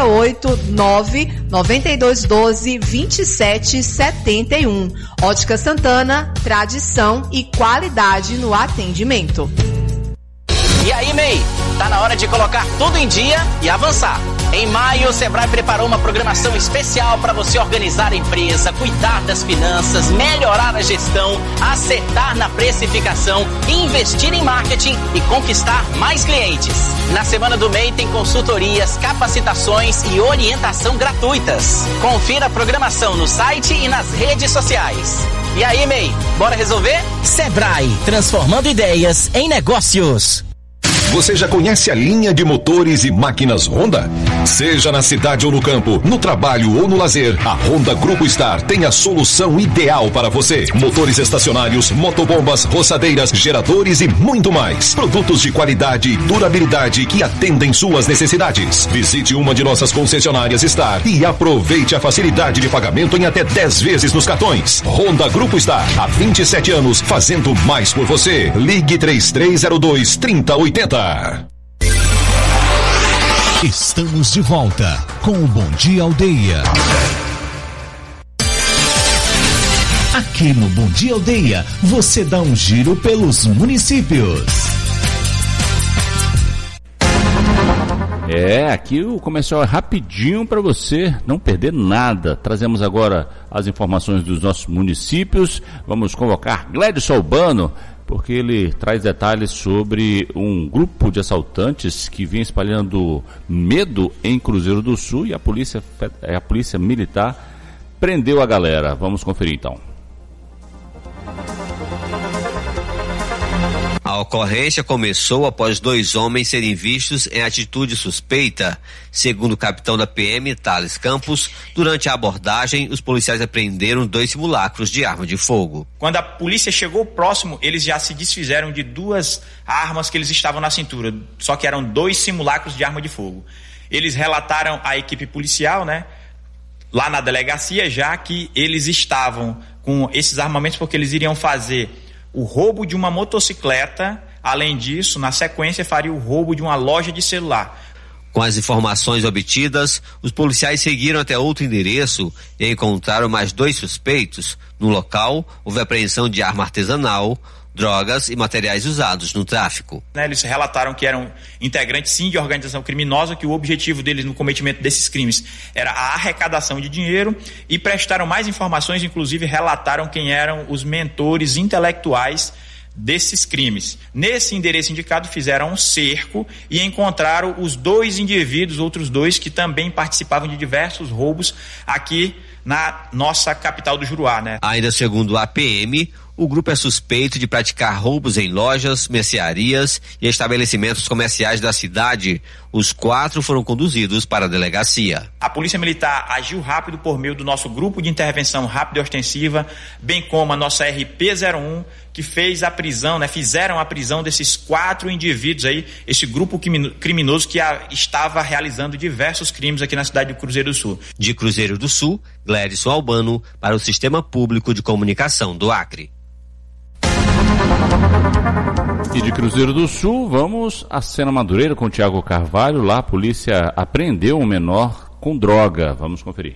689-9212-2771. Ótica Santana, tradição e qualidade no atendimento. E aí, MEI? Tá na hora de colocar tudo em dia e avançar. Em maio, o Sebrae preparou uma programação especial para você organizar a empresa, cuidar das finanças, melhorar a gestão, acertar na precificação, investir em marketing e conquistar mais clientes. Na semana do MEI tem consultorias, capacitações e orientação gratuitas. Confira a programação no site e nas redes sociais. E aí, MEI, bora resolver? Sebrae, transformando ideias em negócios. Você já conhece a linha de motores e máquinas Honda? Seja na cidade ou no campo, no trabalho ou no lazer, a Honda Grupo Star tem a solução ideal para você. Motores estacionários, motobombas, roçadeiras, geradores e muito mais. Produtos de qualidade e durabilidade que atendem suas necessidades. Visite uma de nossas concessionárias Star e aproveite a facilidade de pagamento em até 10 vezes nos cartões. Honda Grupo Star, há 27 anos, fazendo mais por você. Ligue 3302-3080. Estamos de volta com o Bom Dia Aldeia. Aqui no Bom Dia Aldeia, você dá um giro pelos municípios. Aqui o comercial é rapidinho para você não perder nada. Trazemos agora as informações dos nossos municípios. Vamos convocar Gledson Albano, porque ele traz detalhes sobre um grupo de assaltantes que vinha espalhando medo em Cruzeiro do Sul e a polícia militar prendeu a galera. Vamos conferir então. A ocorrência começou após 2 homens serem vistos em atitude suspeita. Segundo o capitão da PM, Thales Campos, durante a abordagem, os policiais apreenderam 2 simulacros de arma de fogo. Quando a polícia chegou próximo, eles já se desfizeram de 2 armas que eles estavam na cintura, só que eram 2 simulacros de arma de fogo. Eles relataram à equipe policial, lá na delegacia, já que eles estavam com esses armamentos porque eles iriam fazer o roubo de uma motocicleta. Além disso, na sequência, faria o roubo de uma loja de celular. Com as informações obtidas, os policiais seguiram até outro endereço e encontraram mais 2 suspeitos. No local, houve apreensão de arma artesanal, drogas e materiais usados no tráfico. Eles relataram que eram integrantes, sim, de organização criminosa, que o objetivo deles no cometimento desses crimes era a arrecadação de dinheiro, e prestaram mais informações, inclusive relataram quem eram os mentores intelectuais desses crimes. Nesse endereço indicado, fizeram um cerco e encontraram os 2 indivíduos, outros 2, que também participavam de diversos roubos aqui na nossa capital do Juruá, Ainda segundo a PM, o grupo é suspeito de praticar roubos em lojas, mercearias e estabelecimentos comerciais da cidade. Os 4 foram conduzidos para a delegacia. A Polícia Militar agiu rápido por meio do nosso grupo de intervenção rápida e ostensiva, bem como a nossa RP-01, que fez a prisão, fizeram a prisão desses 4 indivíduos aí, esse grupo criminoso que estava realizando diversos crimes aqui na cidade de Cruzeiro do Sul. De Cruzeiro do Sul, Glédson Albano, para o Sistema Público de Comunicação do Acre. E de Cruzeiro do Sul, vamos a Sena Madureira com o Tiago Carvalho. Lá a polícia apreendeu um menor com droga. Vamos conferir.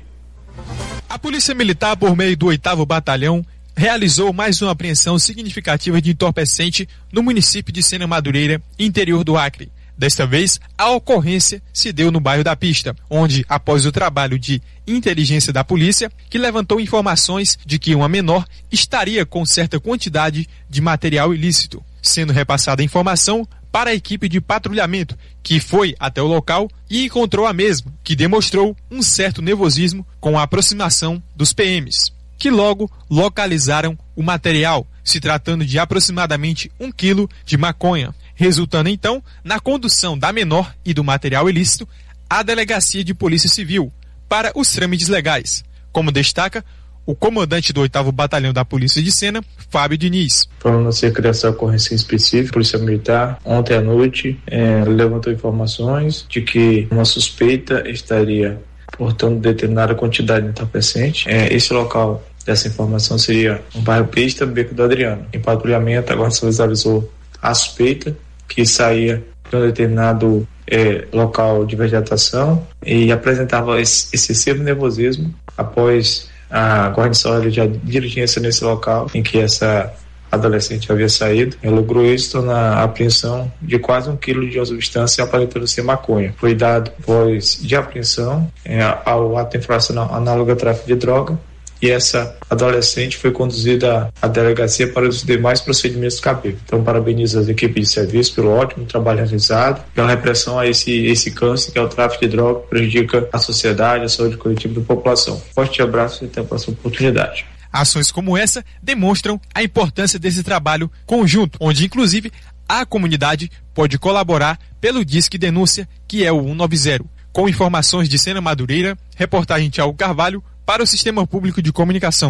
A Polícia Militar, por meio do 8º Batalhão, realizou mais uma apreensão significativa de entorpecente no município de Sena Madureira, interior do Acre. Desta vez, a ocorrência se deu no bairro da Pista, onde, após o trabalho de inteligência da polícia, que levantou informações de que uma menor estaria com certa quantidade de material ilícito, sendo repassada a informação para a equipe de patrulhamento, que foi até o local e encontrou a mesma, que demonstrou um certo nervosismo com a aproximação dos PMs, que logo localizaram o material, se tratando de aproximadamente 1 quilo de maconha, resultando então na condução da menor e do material ilícito à Delegacia de Polícia Civil para os trâmites legais, como destaca o comandante do 8º Batalhão da Polícia de Sena, Fábio Diniz. Falando acerca dessa ocorrência específica, a Polícia Militar, ontem à noite, levantou informações de que uma suspeita estaria portando determinada quantidade de entorpecente. Esse local dessa informação seria no bairro Pista, Beco do Adriano. Em patrulhamento, a Guarda visualizou a suspeita, que saía de um determinado local de vegetação e apresentava excessivo nervosismo. Após a Guarda de diligência nesse local em que essa adolescente havia saído, logrou êxito na apreensão de quase 1 quilo de uma substância aparentando ser maconha. Foi dado voz de apreensão ao ato infracional análogo a tráfico de droga, e essa adolescente foi conduzida à delegacia para os demais procedimentos cabíveis. Então, parabenizo as equipes de serviço pelo ótimo trabalho realizado, pela repressão a esse câncer que é o tráfico de droga, que prejudica a sociedade, a saúde coletiva da população. Forte abraço e até a próxima oportunidade. Ações como essa demonstram a importância desse trabalho conjunto, onde inclusive a comunidade pode colaborar pelo Disque Denúncia, que é o 190. Com informações de Sena Madureira, reportagem Tiago Carvalho para o Sistema Público de Comunicação.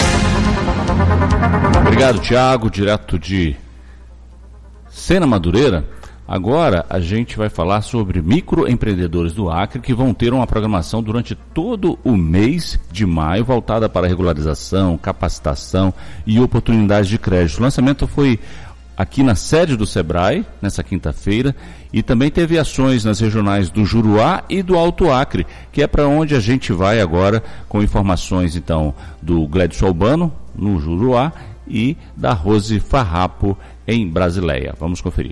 Obrigado, Tiago, direto de Sena Madureira. Agora a gente vai falar sobre microempreendedores do Acre que vão ter uma programação durante todo o mês de maio voltada para regularização, capacitação e oportunidades de crédito. O lançamento foi aqui na sede do Sebrae, nessa quinta-feira, e também teve ações nas regionais do Juruá e do Alto Acre, que é para onde a gente vai agora, com informações então do Glédson Albano, no Juruá, e da Rose Farrapo, em Brasileia. Vamos conferir.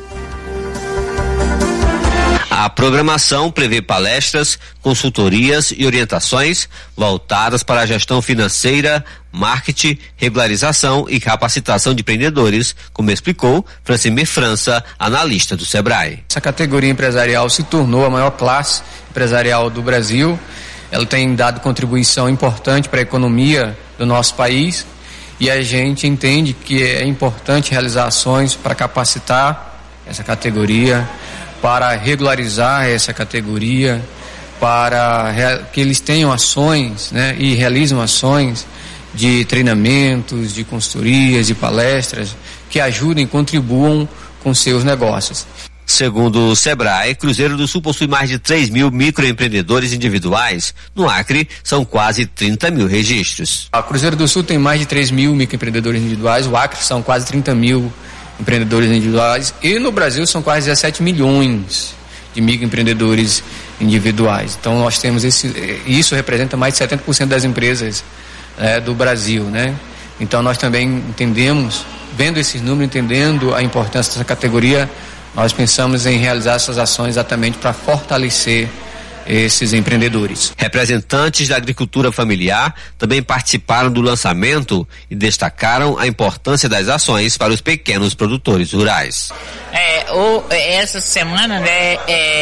A programação prevê palestras, consultorias e orientações voltadas para a gestão financeira, marketing, regularização e capacitação de empreendedores, como explicou Francimir França, analista do Sebrae. Essa categoria empresarial se tornou a maior classe empresarial do Brasil. Ela tem dado contribuição importante para a economia do nosso país e a gente entende que é importante realizar ações para capacitar essa categoria, para regularizar essa categoria, para que eles tenham ações, né, e realizam ações de treinamentos, de consultorias, de palestras que ajudem e contribuam com seus negócios. Segundo o Sebrae, Cruzeiro do Sul possui mais de 3 mil microempreendedores individuais. No Acre, são quase 30 mil registros. A Cruzeiro do Sul tem mais de 3 mil microempreendedores individuais, o Acre são quase 30 mil empreendedores individuais e no Brasil são quase 17 milhões de microempreendedores individuais. Então nós temos isso representa mais de 70% das empresas do Brasil, né? Então nós também entendemos, vendo esses números, entendendo a importância dessa categoria, nós pensamos em realizar essas ações exatamente para fortalecer esses empreendedores. Representantes da agricultura familiar também participaram do lançamento e destacaram a importância das ações para os pequenos produtores rurais. Essa semana, né,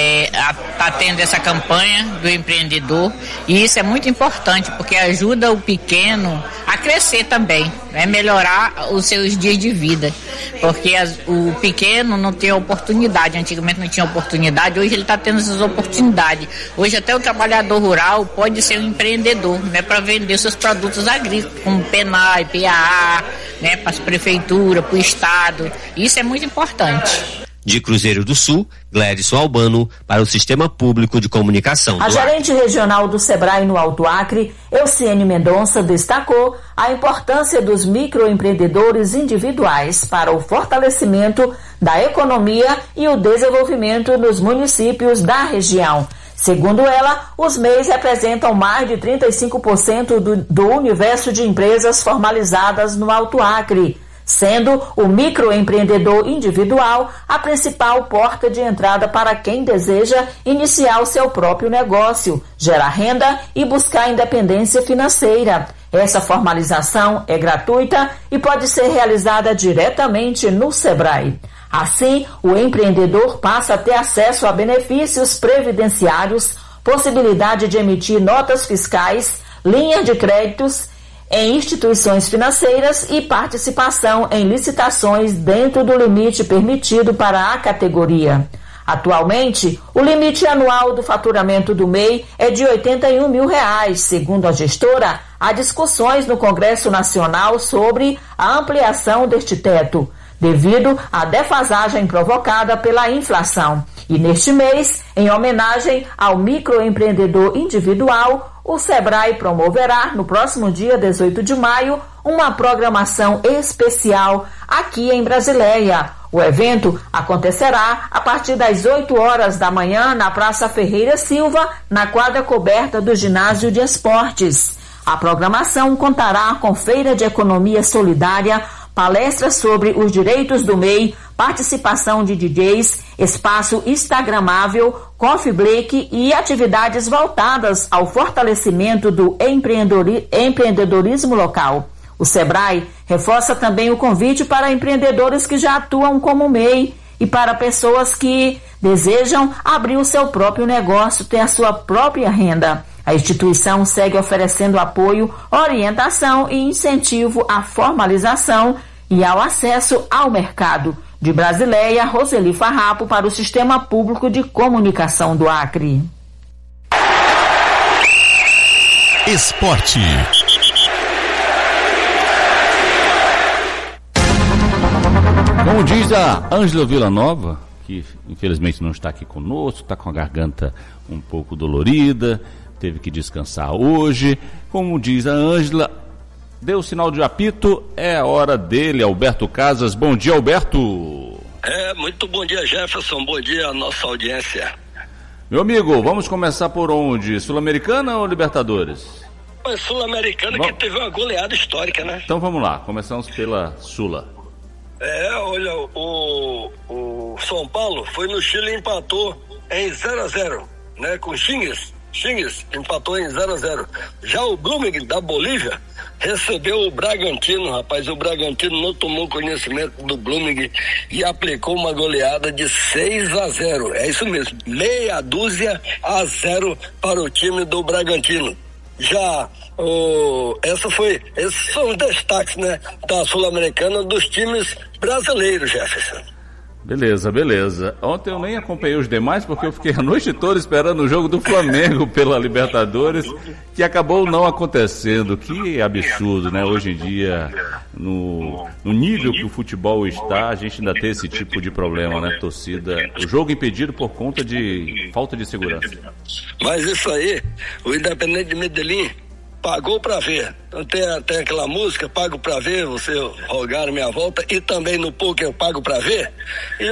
tá tendo essa campanha do empreendedor e isso é muito importante porque ajuda o pequeno a crescer também, né, melhorar os seus dias de vida, porque o pequeno não tem oportunidade, antigamente não tinha oportunidade, hoje ele está tendo essas oportunidades. Hoje até o trabalhador rural pode ser um empreendedor, né, para vender seus produtos agrícolas, como PENAI, PAA, né, para as prefeituras, para o estado. Isso é muito importante. De Cruzeiro do Sul, Glédson Albano, para o Sistema Público de Comunicação do Acre. A gerente regional do Sebrae no Alto Acre, Elciene Mendonça, destacou a importância dos microempreendedores individuais para o fortalecimento da economia e o desenvolvimento nos municípios da região. Segundo ela, os MEIs representam mais de 35% do universo de empresas formalizadas no Alto Acre, sendo o microempreendedor individual a principal porta de entrada para quem deseja iniciar o seu próprio negócio, gerar renda e buscar independência financeira. Essa formalização é gratuita e pode ser realizada diretamente no Sebrae. Assim, o empreendedor passa a ter acesso a benefícios previdenciários, possibilidade de emitir notas fiscais, linha de créditos em instituições financeiras e participação em licitações dentro do limite permitido para a categoria. Atualmente, o limite anual do faturamento do MEI é de R$81 mil. Segundo a gestora, há discussões no Congresso Nacional sobre a ampliação deste teto, devido à defasagem provocada pela inflação. E neste mês, em homenagem ao microempreendedor individual, o Sebrae promoverá, no próximo dia 18 de maio, uma programação especial aqui em Brasileia. O evento acontecerá a partir das 8 horas da manhã na Praça Ferreira Silva, na quadra coberta do Ginásio de Esportes. A programação contará com feira de economia solidária, palestras sobre os direitos do MEI, participação de DJs, espaço instagramável, coffee break e atividades voltadas ao fortalecimento do empreendedorismo local. O Sebrae reforça também o convite para empreendedores que já atuam como MEI e para pessoas que desejam abrir o seu próprio negócio, ter a sua própria renda. A instituição segue oferecendo apoio, orientação e incentivo à formalização e ao acesso ao mercado. De Brasileia, Roseli Farrapo para o Sistema Público de Comunicação do Acre. Esporte. Como diz a Ângela Villanova, que infelizmente não está aqui conosco, está com a garganta um pouco dolorida, teve que descansar hoje. Como diz a Ângela, deu o sinal de apito, é a hora dele, Alberto Casas. Bom dia, Alberto. Muito bom dia, Jefferson, bom dia à nossa audiência. Meu amigo, vamos começar por onde? Sul-Americana ou Libertadores? Sul-Americana que teve uma goleada histórica, né? Então vamos lá, começamos pela Sula. Olha, o São Paulo foi no Chile e empatou em 0-0, né, com Xingues empatou em 0-0. Já o Blooming da Bolívia recebeu o Bragantino, rapaz. O Bragantino não tomou conhecimento do Blooming e aplicou uma goleada de 6-0. É isso mesmo, 6-0 para o time do Bragantino. Esses são os destaques, né, da Sul-Americana dos times brasileiros, Jefferson. Beleza. Ontem eu nem acompanhei os demais porque eu fiquei a noite toda esperando o jogo do Flamengo pela Libertadores, que acabou não acontecendo. Que absurdo, né? Hoje em dia, no nível que o futebol está, a gente ainda tem esse tipo de problema, né? Torcida, o jogo impedido por conta de falta de segurança. Mas isso aí, o Independente de Medellín pagou pra ver. Então tem aquela música, pago pra ver, você rogar minha volta, e também no poker eu pago pra ver. E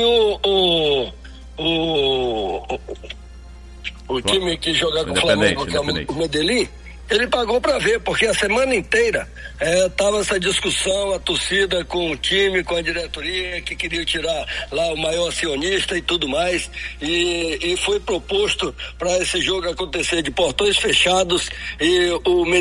o time que joga com o Flamengo, que é o Medellín, ele pagou pra ver, porque a semana inteira tava essa discussão, a torcida com o time, com a diretoria, que queria tirar lá o maior acionista e tudo mais, e foi proposto para esse jogo acontecer de portões fechados, e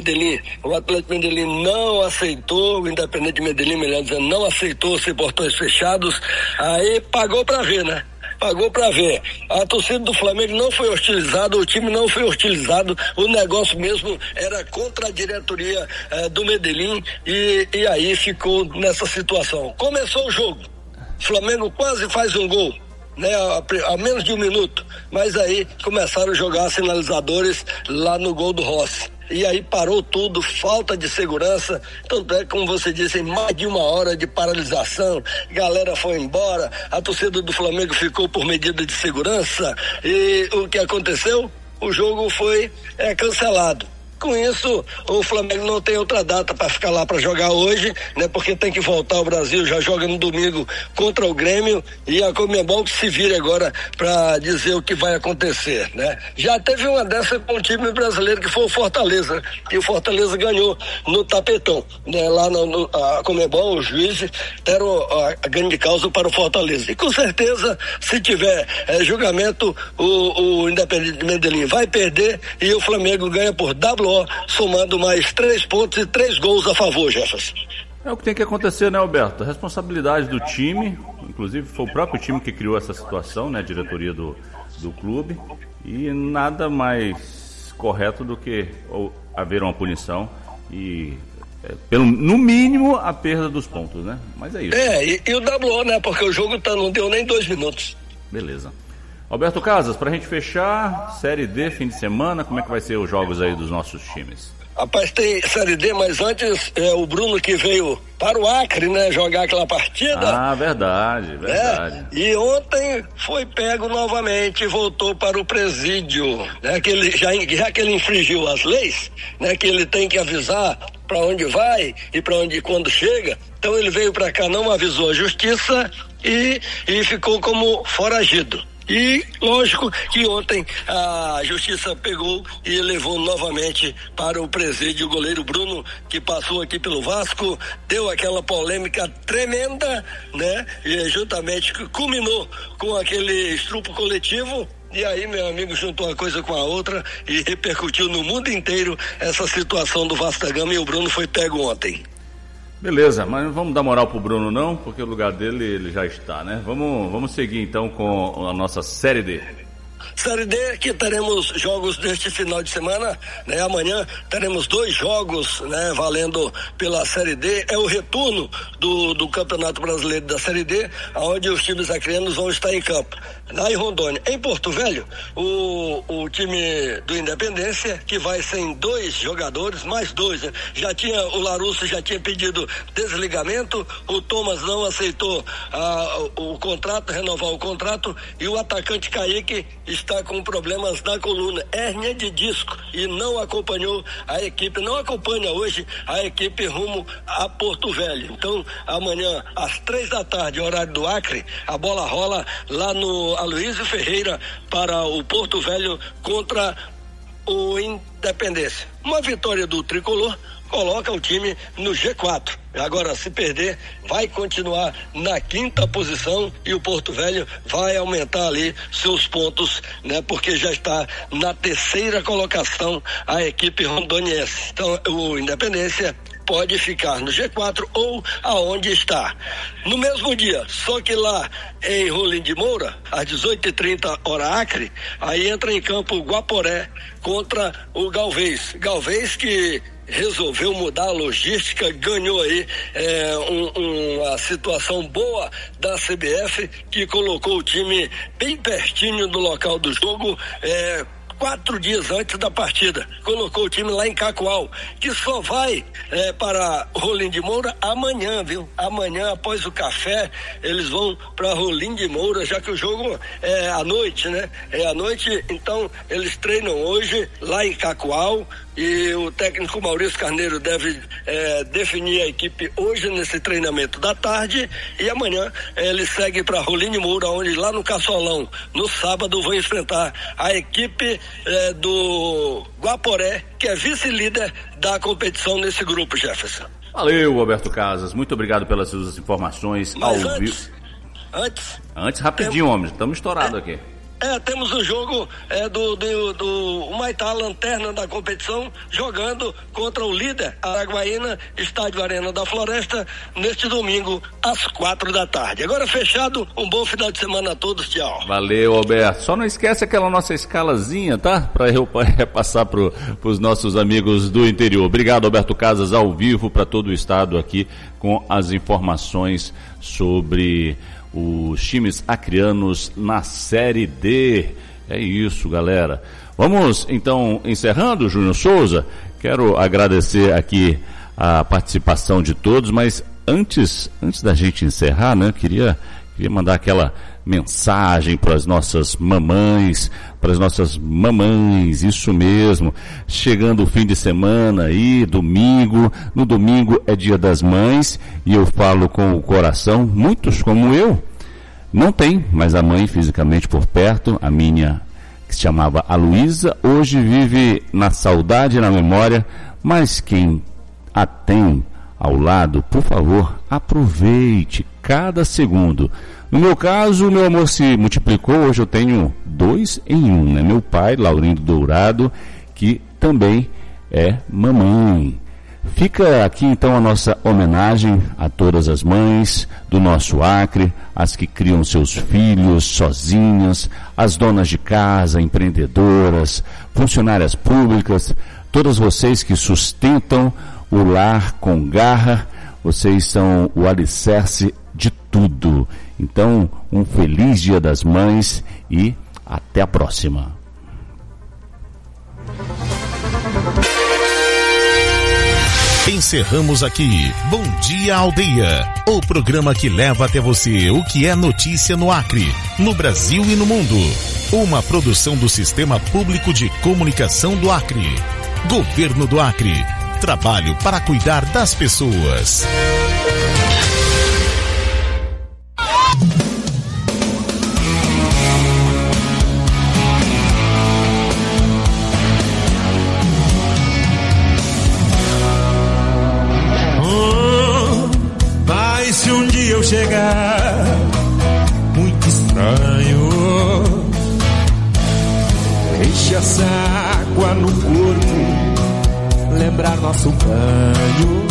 o Atlético Medellín não aceitou, o Independente Medellín, melhor dizendo, não aceitou ser portões fechados, aí pagou pra ver, né? Pagou pra ver. A torcida do Flamengo não foi hostilizada, o time não foi hostilizado, o negócio mesmo era contra a diretoria do Medellín, e aí ficou nessa situação. Começou o jogo, o Flamengo quase faz um gol, né, a menos de um minuto, mas aí começaram a jogar sinalizadores lá no gol do Rossi. E aí parou tudo, falta de segurança, tanto é como você disse, mais de uma hora de paralisação, galera foi embora, a torcida do Flamengo ficou por medida de segurança, e o que aconteceu? O jogo foi cancelado. Com isso, o Flamengo não tem outra data para ficar lá para jogar hoje, né? Porque tem que voltar ao Brasil, já joga no domingo contra o Grêmio, e a Conmebol que se vira agora para dizer o que vai acontecer, né? Já teve uma dessa com um time brasileiro que foi o Fortaleza, e o Fortaleza ganhou no tapetão, né? Lá a Conmebol, os juízes deram a grande causa para o Fortaleza. E com certeza, se tiver julgamento, o Independente Medellín vai perder e o Flamengo ganha por WO, somando mais 3 pontos e 3 gols a favor, Jefferson. É o que tem que acontecer, né, Alberto? A responsabilidade do time, inclusive foi o próprio time que criou essa situação, né, a diretoria do clube, e nada mais correto do que haver uma punição e, no mínimo, a perda dos pontos, né? Mas é isso. E o WO, né, porque o jogo não deu nem 2 minutos. Beleza. Alberto Casas, pra gente fechar, Série D, fim de semana, como é que vai ser os jogos aí dos nossos times? Rapaz, tem Série D, mas antes o Bruno que veio para o Acre, né, jogar aquela partida. Ah, verdade. E ontem foi pego novamente e voltou para o presídio, né, que ele, já que ele infringiu as leis, né, que ele tem que avisar para onde vai e para onde quando chega, então ele veio para cá, não avisou a justiça e ficou como foragido. E lógico que ontem a justiça pegou e levou novamente para o presídio o goleiro Bruno, que passou aqui pelo Vasco, deu aquela polêmica tremenda, né? E justamente culminou com aquele estupro coletivo. E aí, meu amigo, juntou uma coisa com a outra e repercutiu no mundo inteiro essa situação do Vasco da Gama, e o Bruno foi pego ontem. Beleza, mas não vamos dar moral pro Bruno não, porque o lugar dele ele já está, né? Vamos seguir então com a nossa Série D. Série D, que teremos jogos neste final de semana, né? Amanhã teremos 2 jogos, né? Valendo pela Série D, é o retorno do Campeonato Brasileiro da Série D, onde os times acreanos vão estar em campo. Lá em Rondônia, em Porto Velho, o time do Independência, que vai sem 2 jogadores, mais 2, né? O Larusso já tinha pedido desligamento, o Thomas não aceitou o contrato, renovar o contrato, e o atacante Kaique está com problemas na coluna, hérnia de disco, e não acompanhou a equipe, não acompanha hoje a equipe rumo a Porto Velho. Então, amanhã, às 3h, horário do Acre, a bola rola lá no Aloysio Ferreira para o Porto Velho contra o Independência. Uma vitória do Tricolor coloca o time no G4. Agora, se perder, vai continuar na 5ª posição e o Porto Velho vai aumentar ali seus pontos, né? Porque já está na 3ª colocação a equipe rondoniense. Então, o Independência pode ficar no G4 ou aonde está. No mesmo dia, só que lá em Rolim de Moura, às 18h30 hora Acre, aí entra em campo o Guaporé contra o Galvez. Galvez que resolveu mudar a logística, ganhou aí uma situação boa da CBF, que colocou o time bem pertinho do local do jogo, 4 dias antes da partida. Colocou o time lá em Cacoal, que só vai para Rolim de Moura amanhã, viu? Amanhã, após o café, eles vão para Rolim de Moura, já que o jogo é à noite, né? É à noite, então eles treinam hoje lá em Cacoal, e o técnico Maurício Carneiro deve definir a equipe hoje nesse treinamento da tarde, e amanhã ele segue para Rolim de Moura, onde lá no Caçolão, no sábado, vão enfrentar a equipe do Guaporé, que é vice-líder da competição nesse grupo, Jefferson. Valeu, Roberto Casas, muito obrigado pelas suas informações. Mas ao vivo. Antes, rapidinho, homem, estamos estourados aqui. Temos o jogo do Humaitá, lanterna da competição, jogando contra o líder Araguaína, Estádio Arena da Floresta, neste domingo, às 4 da tarde. Agora fechado, um bom final de semana a todos, tchau. Valeu, Roberto. Só não esquece aquela nossa escalazinha, tá? Para eu repassar pros nossos amigos do interior. Obrigado, Roberto Casas, ao vivo para todo o estado aqui, com as informações sobre os times acreanos na Série D. É isso, galera. Vamos, então, encerrando, Júnior Souza. Quero agradecer aqui a participação de todos, mas antes da gente encerrar, né, queria mandar aquela mensagem para as nossas mamães, isso mesmo. Chegando o fim de semana aí, domingo, no domingo é Dia das Mães, e eu falo com o coração, muitos como eu, não tem mais a mãe fisicamente por perto. A minha, que se chamava Aloísa, hoje vive na saudade e na memória, mas quem a tem ao lado, por favor, aproveite cada segundo. No meu caso, o meu amor se multiplicou, hoje eu tenho 2 em 1, né? Meu pai, Laurindo Dourado, que também é mamãe. Fica aqui então a nossa homenagem a todas as mães do nosso Acre, as que criam seus filhos sozinhas, as donas de casa, empreendedoras, funcionárias públicas, todas vocês que sustentam o lar com garra, vocês são o alicerce de tudo. Então, um feliz Dia das Mães e até a próxima. Encerramos aqui Bom Dia Aldeia, o programa que leva até você o que é notícia no Acre, no Brasil e no mundo. Uma produção do Sistema Público de Comunicação do Acre. Governo do Acre. Trabalho para cuidar das pessoas. Mas se um dia eu chegar muito estranho, enche essa água no corpo, lembrar nosso banho.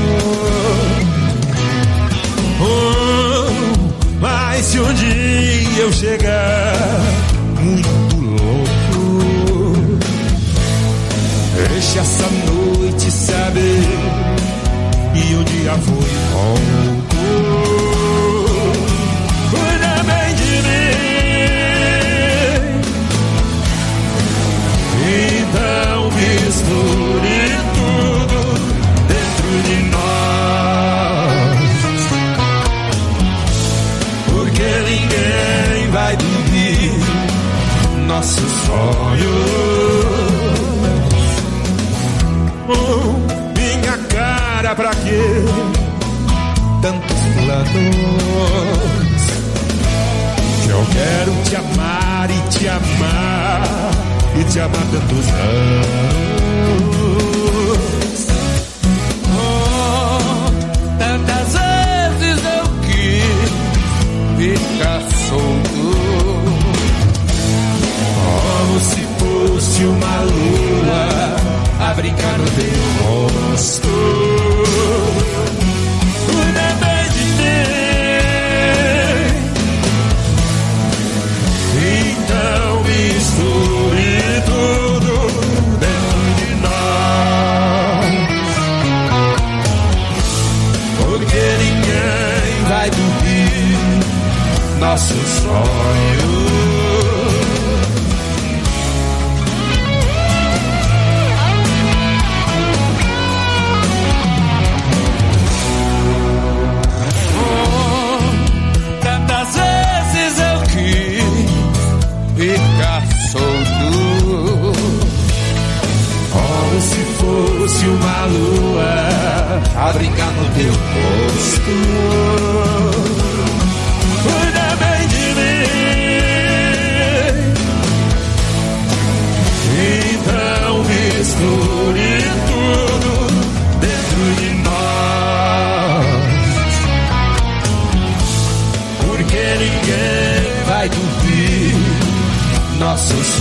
Mas se um dia eu chegar muito louco, deixa essa noite saber e o dia foi pouco. Cuida bem de mim, então misture tudo dentro de nós, porque ninguém vai viver nossos sonhos. Minha cara, pra quê tantos planos? Que eu quero te amar e te amar e te amar tantos anos. Tantas vezes eu quis ficar solto, como se fosse uma lua a brincar no teu rosto. solto. Como se fosse uma lua a brincar no teu rosto. Cuida bem de mim, então misture tudo dentro de nós, porque ninguém vai dormir nossos